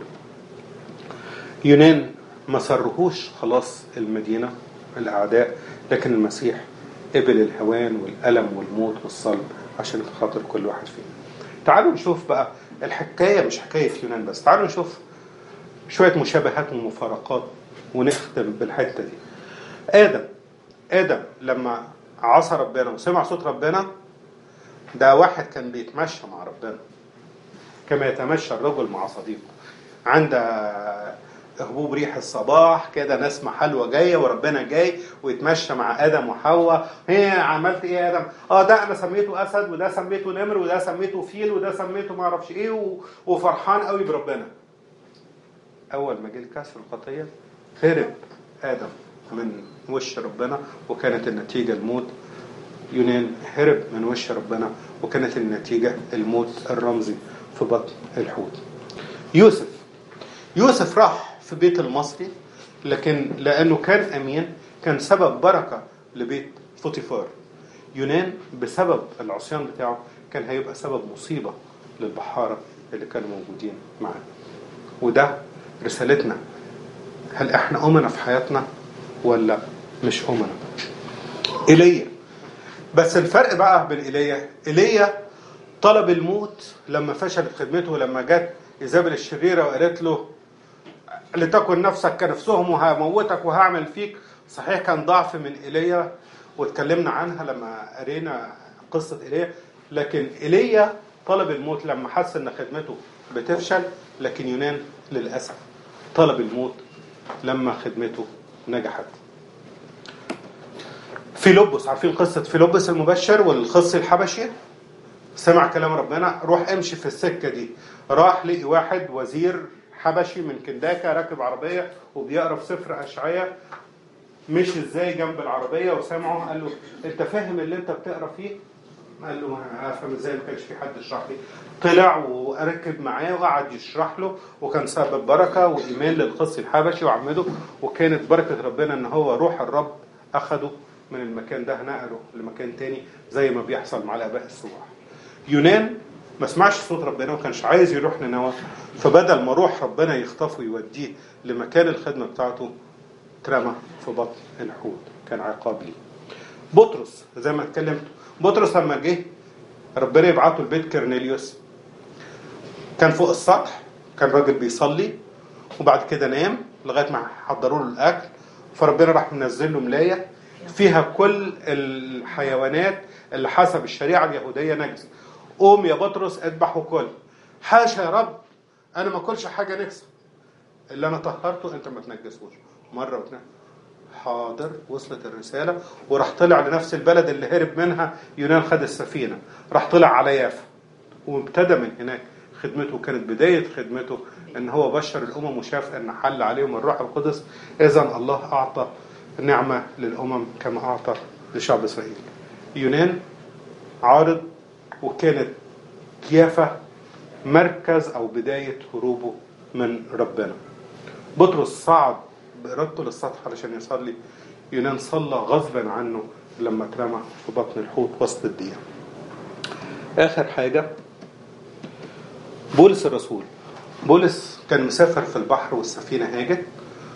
يونان ما سرهوش خلاص المدينة الاعداء، لكن المسيح قبل الهوان والألم والموت والصلب عشان خاطر كل واحد فينا. تعالوا نشوف بقى الحكاية مش حكاية يونان بس. تعالوا نشوف شوية مشابهات ومفارقات ونختم بالحتة دي. آدم آدم لما عصى ربنا وسمع صوت ربنا، ده واحد كان بيتمشى مع ربنا كما يتمشى الرجل مع صديقه عند هبوب ريح الصباح كده، نسمة حلوة جاية وربنا جاي ويتمشى مع آدم وحواء. هي عملت ايه يا آدم؟ اه ده انا سميته اسد، وده سميته نمر، وده سميته فيل، وده سميته ما اعرفش ايه، وفرحان قوي بربنا. اول ما جه الكسر الخطية هرب آدم من وش ربنا وكانت النتيجة الموت. يونان هرب من وش ربنا وكانت النتيجة الموت الرمزي في بطن الحوت. يوسف يوسف راح في بيت المصري، لكن لأنه كان أمين كان سبب بركة لبيت فوتيفار. يونان بسبب العصيان بتاعه كان هيبقى سبب مصيبة للبحارة اللي كانوا موجودين معاه. وده رسالتنا. هل احنا أمنا في حياتنا ولا مش أمنا؟ إيليا، بس الفرق بقى بين إيليا إيليا طلب الموت لما فشلت خدمته، لما جت إيزابل الشريرة وقالت له لتكن نفسك كنفسهم وهموتك وهعمل فيك. صحيح كان ضعف من إيليا واتكلمنا عنها لما قرينا قصة إيليا، لكن إيليا طلب الموت لما حس ان خدمته بتفشل. لكن يونان للأسف طلب الموت لما خدمته نجحت. فيلبس، عارفين قصة فيلبس المبشر والخصي الحبشي؟ سمع كلام ربنا، روح امشي في السكة دي. راح لقي واحد وزير حبشي من كنداكا راكب عربية وبيقرا في سفر أشعياء، مشي ازاي جنب العربية وسمعه، قال له انت فاهم اللي انت بتقرا فيه؟ قال له انا افهم ازاي، ما كانش في حد يشرح لي. طلع وركب معاه وقعد يشرح له، وكان سبب بركة وإيمان للقس الحبشي وعمده، وكانت بركة ربنا ان هو روح الرب أخده من المكان ده نقله لمكان تاني زي ما بيحصل مع الآباء السبع. يونان ما سمعش صوت ربنا وكانش عايز يروح نينوى، فبدل ما روح ربنا يخطفه ويوديه لمكان الخدمة بتاعته ترمى في بطن الحوت، كان عقاب ليه. بطرس زي ما اتكلمت، بطرس لما جه ربنا يبعته البيت كرنيليوس، كان فوق السطح، كان راجل بيصلي، وبعد كده نام لغاية ما حضروا له الأكل، فربنا راح منزل له ملاية فيها كل الحيوانات اللي حسب الشريعة اليهودية نجسة. قوم يا بطرس اذبح وكل. حاشا يا رب، انا ما اكلش حاجة نجسة، اللي انا طهرته انت ما تنجسوش. مرة واثنين، حاضر، وصلت الرسالة. وراح طلع لنفس البلد اللي هرب منها يونان، خد السفينة راح طلع على يافا، وابتدى من هناك خدمته. كانت بداية خدمته ان هو بشر الامم وشاف ان حل عليهم الروح القدس. اذا الله اعطى نعمة للامم كما اعطى لشعب اسرائيل. يونان عارض، وكانت يافا مركز او بداية هروبه من ربنا. بطرس صعد بإرادته للسطح علشان يصلي، يونان صلى غصبا عنه لما اترمى في بطن الحوت وسط الديان. آخر حاجة بولس الرسول. بولس كان مسافر في البحر والسفينة هاجت،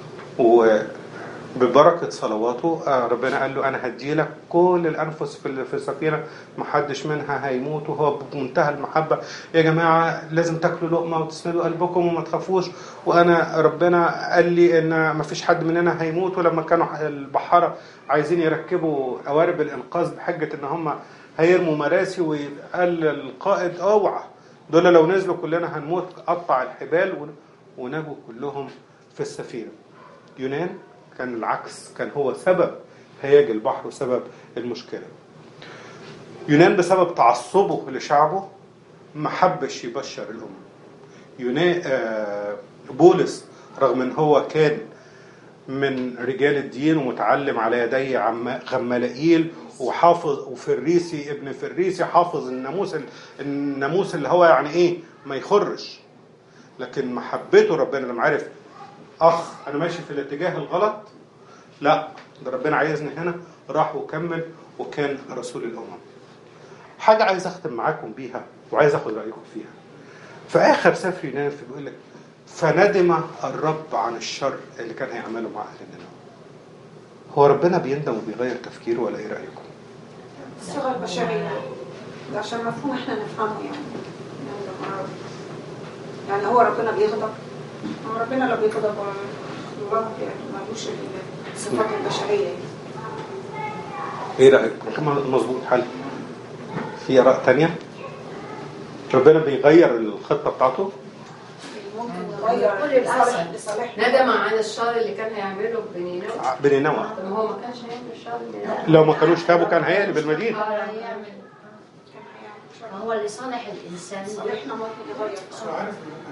وببركة صلواته ربنا قال له أنا هديلك كل الأنفس في السفينة، محدش منها هيموت. وهو بمنتهى المحبة، يا جماعة لازم تاكلوا لقمة وتسندوا قلبكم وما تخافوش، وأنا ربنا قال لي إن ما فيش حد مننا هيموت. ولما كانوا البحارة عايزين يركبوا قوارب الإنقاذ بحجة إن هم هيرموا مراسي، وقال القائد اوعى، دول لو نزلوا كلنا هنموت، قطع الحبال ونجوا كلهم في السفينة. يونان كان العكس، كان هو سبب هياج البحر وسبب المشكلة. يونان بسبب تعصبه لشعبه ما حبش يبشر الأمم. يونان آه بولس رغم ان هو كان من رجال الدين ومتعلم على يدي غمالائيل وحافظ، وفريسي ابن فريسي حافظ الناموس، الناموس اللي هو يعني ايه ما يخرش، لكن محبته ربنا لما عرف اخ انا ماشي في الاتجاه الغلط، لا ده ربنا عايزني هنا، راح وكمل وكان رسول الامم. حاجه عايز اختم معاكم بيها وعايز اخد رايكم فيها. في اخر سفر يونان بيقول لك فندم الرب عن الشر اللي كان هيعمله مع اهل نينوى. هو ربنا بيندم وبيغير تفكيره ولا ايه رايكم؟ الصيغه البشريه ده عشان مفهوم احنا نفهمه يعني. يعني هو ربنا بيغضب، هو ربنا لو بيغضب الله يعني مالوش الصفات البشريه يعني. ايه رايكم؟ مظبوط. حل في اراء تانية؟ ربنا بيغير الخطه بتاعته، ممكن يغير لصالحنا. ندم عن الشر اللي كان هيعمله بنينوى. بنينوى طب هو ما كانش هيعمل الشر بنينوى. لو ما كانوش تابوا كان هيقلب المدينه. ما هو لصالح الانسان. صالحنا ممكن يغير. عارف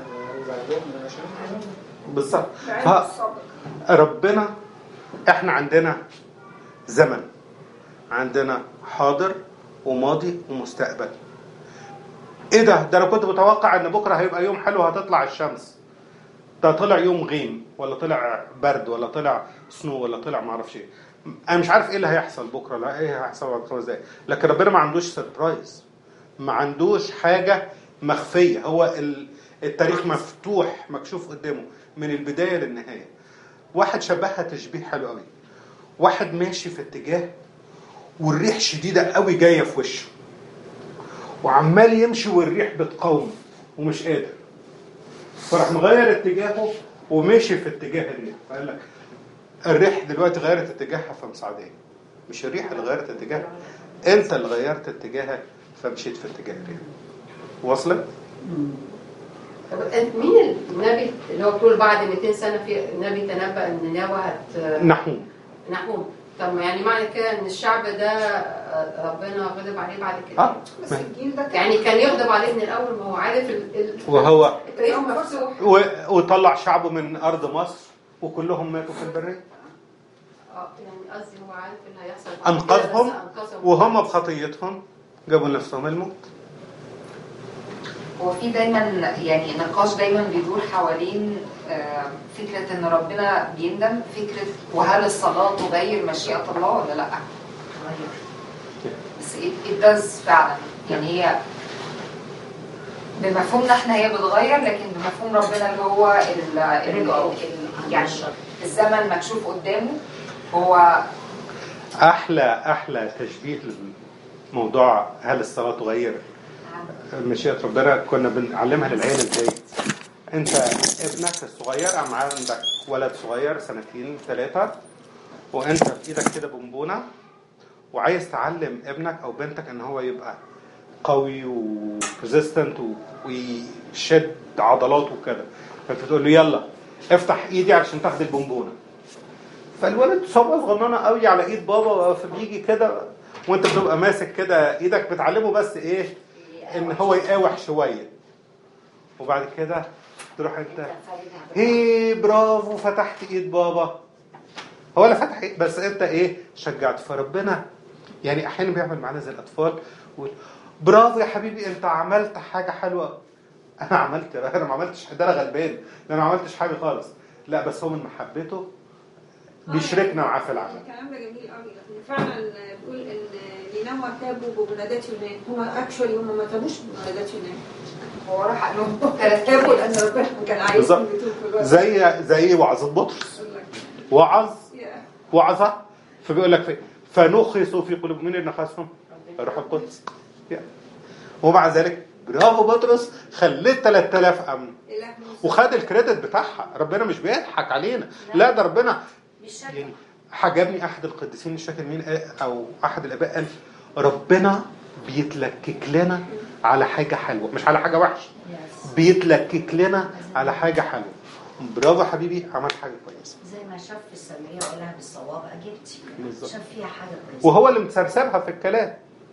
بالظبط. ربنا احنا عندنا زمن، عندنا حاضر وماضي ومستقبل. ايه ده؟ ده انا كنت متوقع ان بكره هيبقى يوم حلو هتطلع الشمس، ده طلع يوم غيم ولا طلع برد ولا طلع سنو ولا طلع ما اعرفش ايه. انا مش عارف ايه اللي هيحصل بكره، لا ايه هيحصل بعد خمس دقايق. لكن ربنا ما عندوش سربرايز، ما عندوش حاجه مخفيه. هو التاريخ مفتوح مكشوف قدامه من البدايه للنهايه. واحد شبهها تشبيه حلو قوي، واحد ماشي في اتجاه والريح شديده قوي جايه في وشه، وعمال يمشي والريح بتقاوم ومش قادر، فراح مغير اتجاهه ومشي في اتجاه الريح. فقال لك الريح دلوقتي غيرت اتجاهها فمساعداني، مش الريح اللي غيرت اتجاهها، انت اللي غيرت اتجاهك فمشيت في اتجاه الريح. وصلت؟ طب مين النبي اللي هو بتقول بعد مئتين سنه في النبي تنبأ ان نينوى هت نحوم. نحوم. طب يعني معنى كده ان الشعب ده ربنا غضب عليه بعد كده؟ اه بس الجيل ده كان يعني كان يغضب عليه من الاول، ما هو عارف ال... ال... وهو الطريق مفتوح. و- وطلع شعبه من ارض مصر وكلهم ماتوا في البريه. اه يعني قصدي هو عارف اللي هيحصل. انقذهم بس أنقذهم. وهم بخطيتهم جابوا لنفسهم الموت. هو في دايما يعني نقاش دايما بيدور حوالين آه، فكرة ان ربنا بيندم، فكرة وهل الصلاة تغير مشيئة الله ولا لا؟ تغير. بس it, it does فعلا، يعني هي بمفهومنا احنا هي بتغير، لكن بمفهوم ربنا اللي هو ال ال ال يعني الزمن مكشوف قدامه. هو احلى احلى تشبيه للموضوع هل الصلاه تغير مشيئه ربنا كنا بنعلمها للعيال ازاي. انت ابنك الصغير عم عندك ولد صغير سنتين ثلاثه، وانت في ايدك كده بونبونه وعايز تعلم ابنك او بنتك ان هو يبقى قوي وريزيستنت ويشد عضلاته وكده، فانت تقول له يلا افتح ايدي علشان تاخد البونبونه. فالولد صبغه صغننه قوي على ايد بابا، فبيجي كده وانت بتبقى ماسك كده ايدك بتعلمه بس ايه ان هو يقاوح شويه، وبعد كده تروح انت هي برافو فتحت ايد بابا. هو لا فتح ايد بس انت ايه شجعت. فربنا يعني احيانا بيعمل معانا زي الاطفال ويقول برافو يا حبيبي انت عملت حاجه حلوه. انا عملت انا ما عملتش ده، انا غلبان، انا ما عملتش حاجه خالص. لا بس هو من محبته بيشركنا معاه في العمل. الكلام ده جميل قوي. فعلا بيقول ان نينوى تابوا بمنادات يونان، هم اكشولي هم ما تابوش بمنادات يونان، هو راح قال لهم تابوا لان ربنا كان عايز بالظبط زي زي وعظة بطرس، وعظ وعظة فبيقول لك في فنخسوا في قلوب من نخسهم الروح القدس. ومع ذلك برافو بطرس خليت ثلاثة آلاف امن وخد الكريدت بتاعها. ربنا مش بيضحك علينا، لا ده ربنا يعني. حجبني احد القديسين مش فاكر مين او احد الاباء قال ربنا بيتلكك لنا على حاجه حلوه مش على حاجه وحشه، بيتلكك لنا على حاجه حلوه. برافو حبيبي عملت حاجه كويسه. زي ما شاف في السامريه وقالها بالصواب اجبتي، شاف فيها حاجه كويسه وهو اللي متسرسبها في الكلام.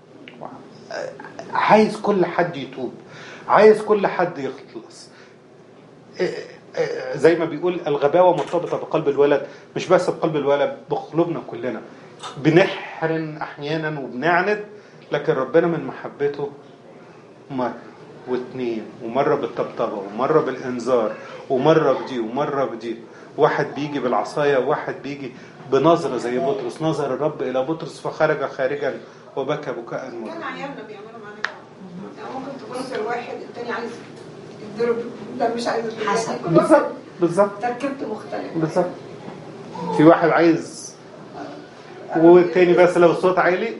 عايز كل حد يتوب، عايز كل حد يخلص. زي ما بيقول الغباوة مرتبطة بقلب الولد، مش بس بقلب الولد بقلوبنا كلنا. بنحرن أحيانا وبنعند، لكن ربنا من محبته مرة واثنين ومرة بالطبطبة ومرة بالإنذار ومرة بدي ومرة بدي. واحد بيجي بالعصاية وواحد بيجي بنظرة زي بطرس. نظر الرب إلى بطرس فخرج خارجا وبكى بكاء الموت. كان عيالنا بيعملوا معانا كده، يعني ممكن تبص لواحد التاني عايز يتضرب، ده مش عايز يتضرب. بالظبط بالظبط تركيبته مختلفة بالظبط. في واحد عايز والتاني بس لو الصوت عالي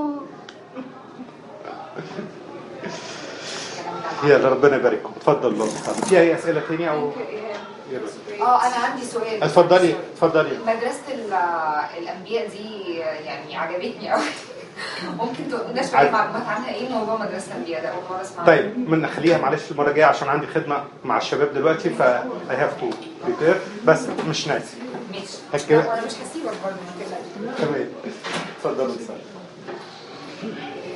يلا ربنا يبارككم. اتفضل الله. في اي اسئله ثانيه او اه انا عندي سؤال. اتفضلي اتفضلي. مدرسه الانبياء دي يعني عجبتني قوي. ممكن تقول لنا شويه معلومات عنها؟ ايه موضوع مدرسه الانبياء ده؟ اول مره اسمع. طيب من نخليها معلش المره الجايه عشان عندي خدمه مع الشباب دلوقتي ف I have to prepare بس مش ناسي. ماشي. وانا مش هسيبك برضه كده. تمام. اتفضلي.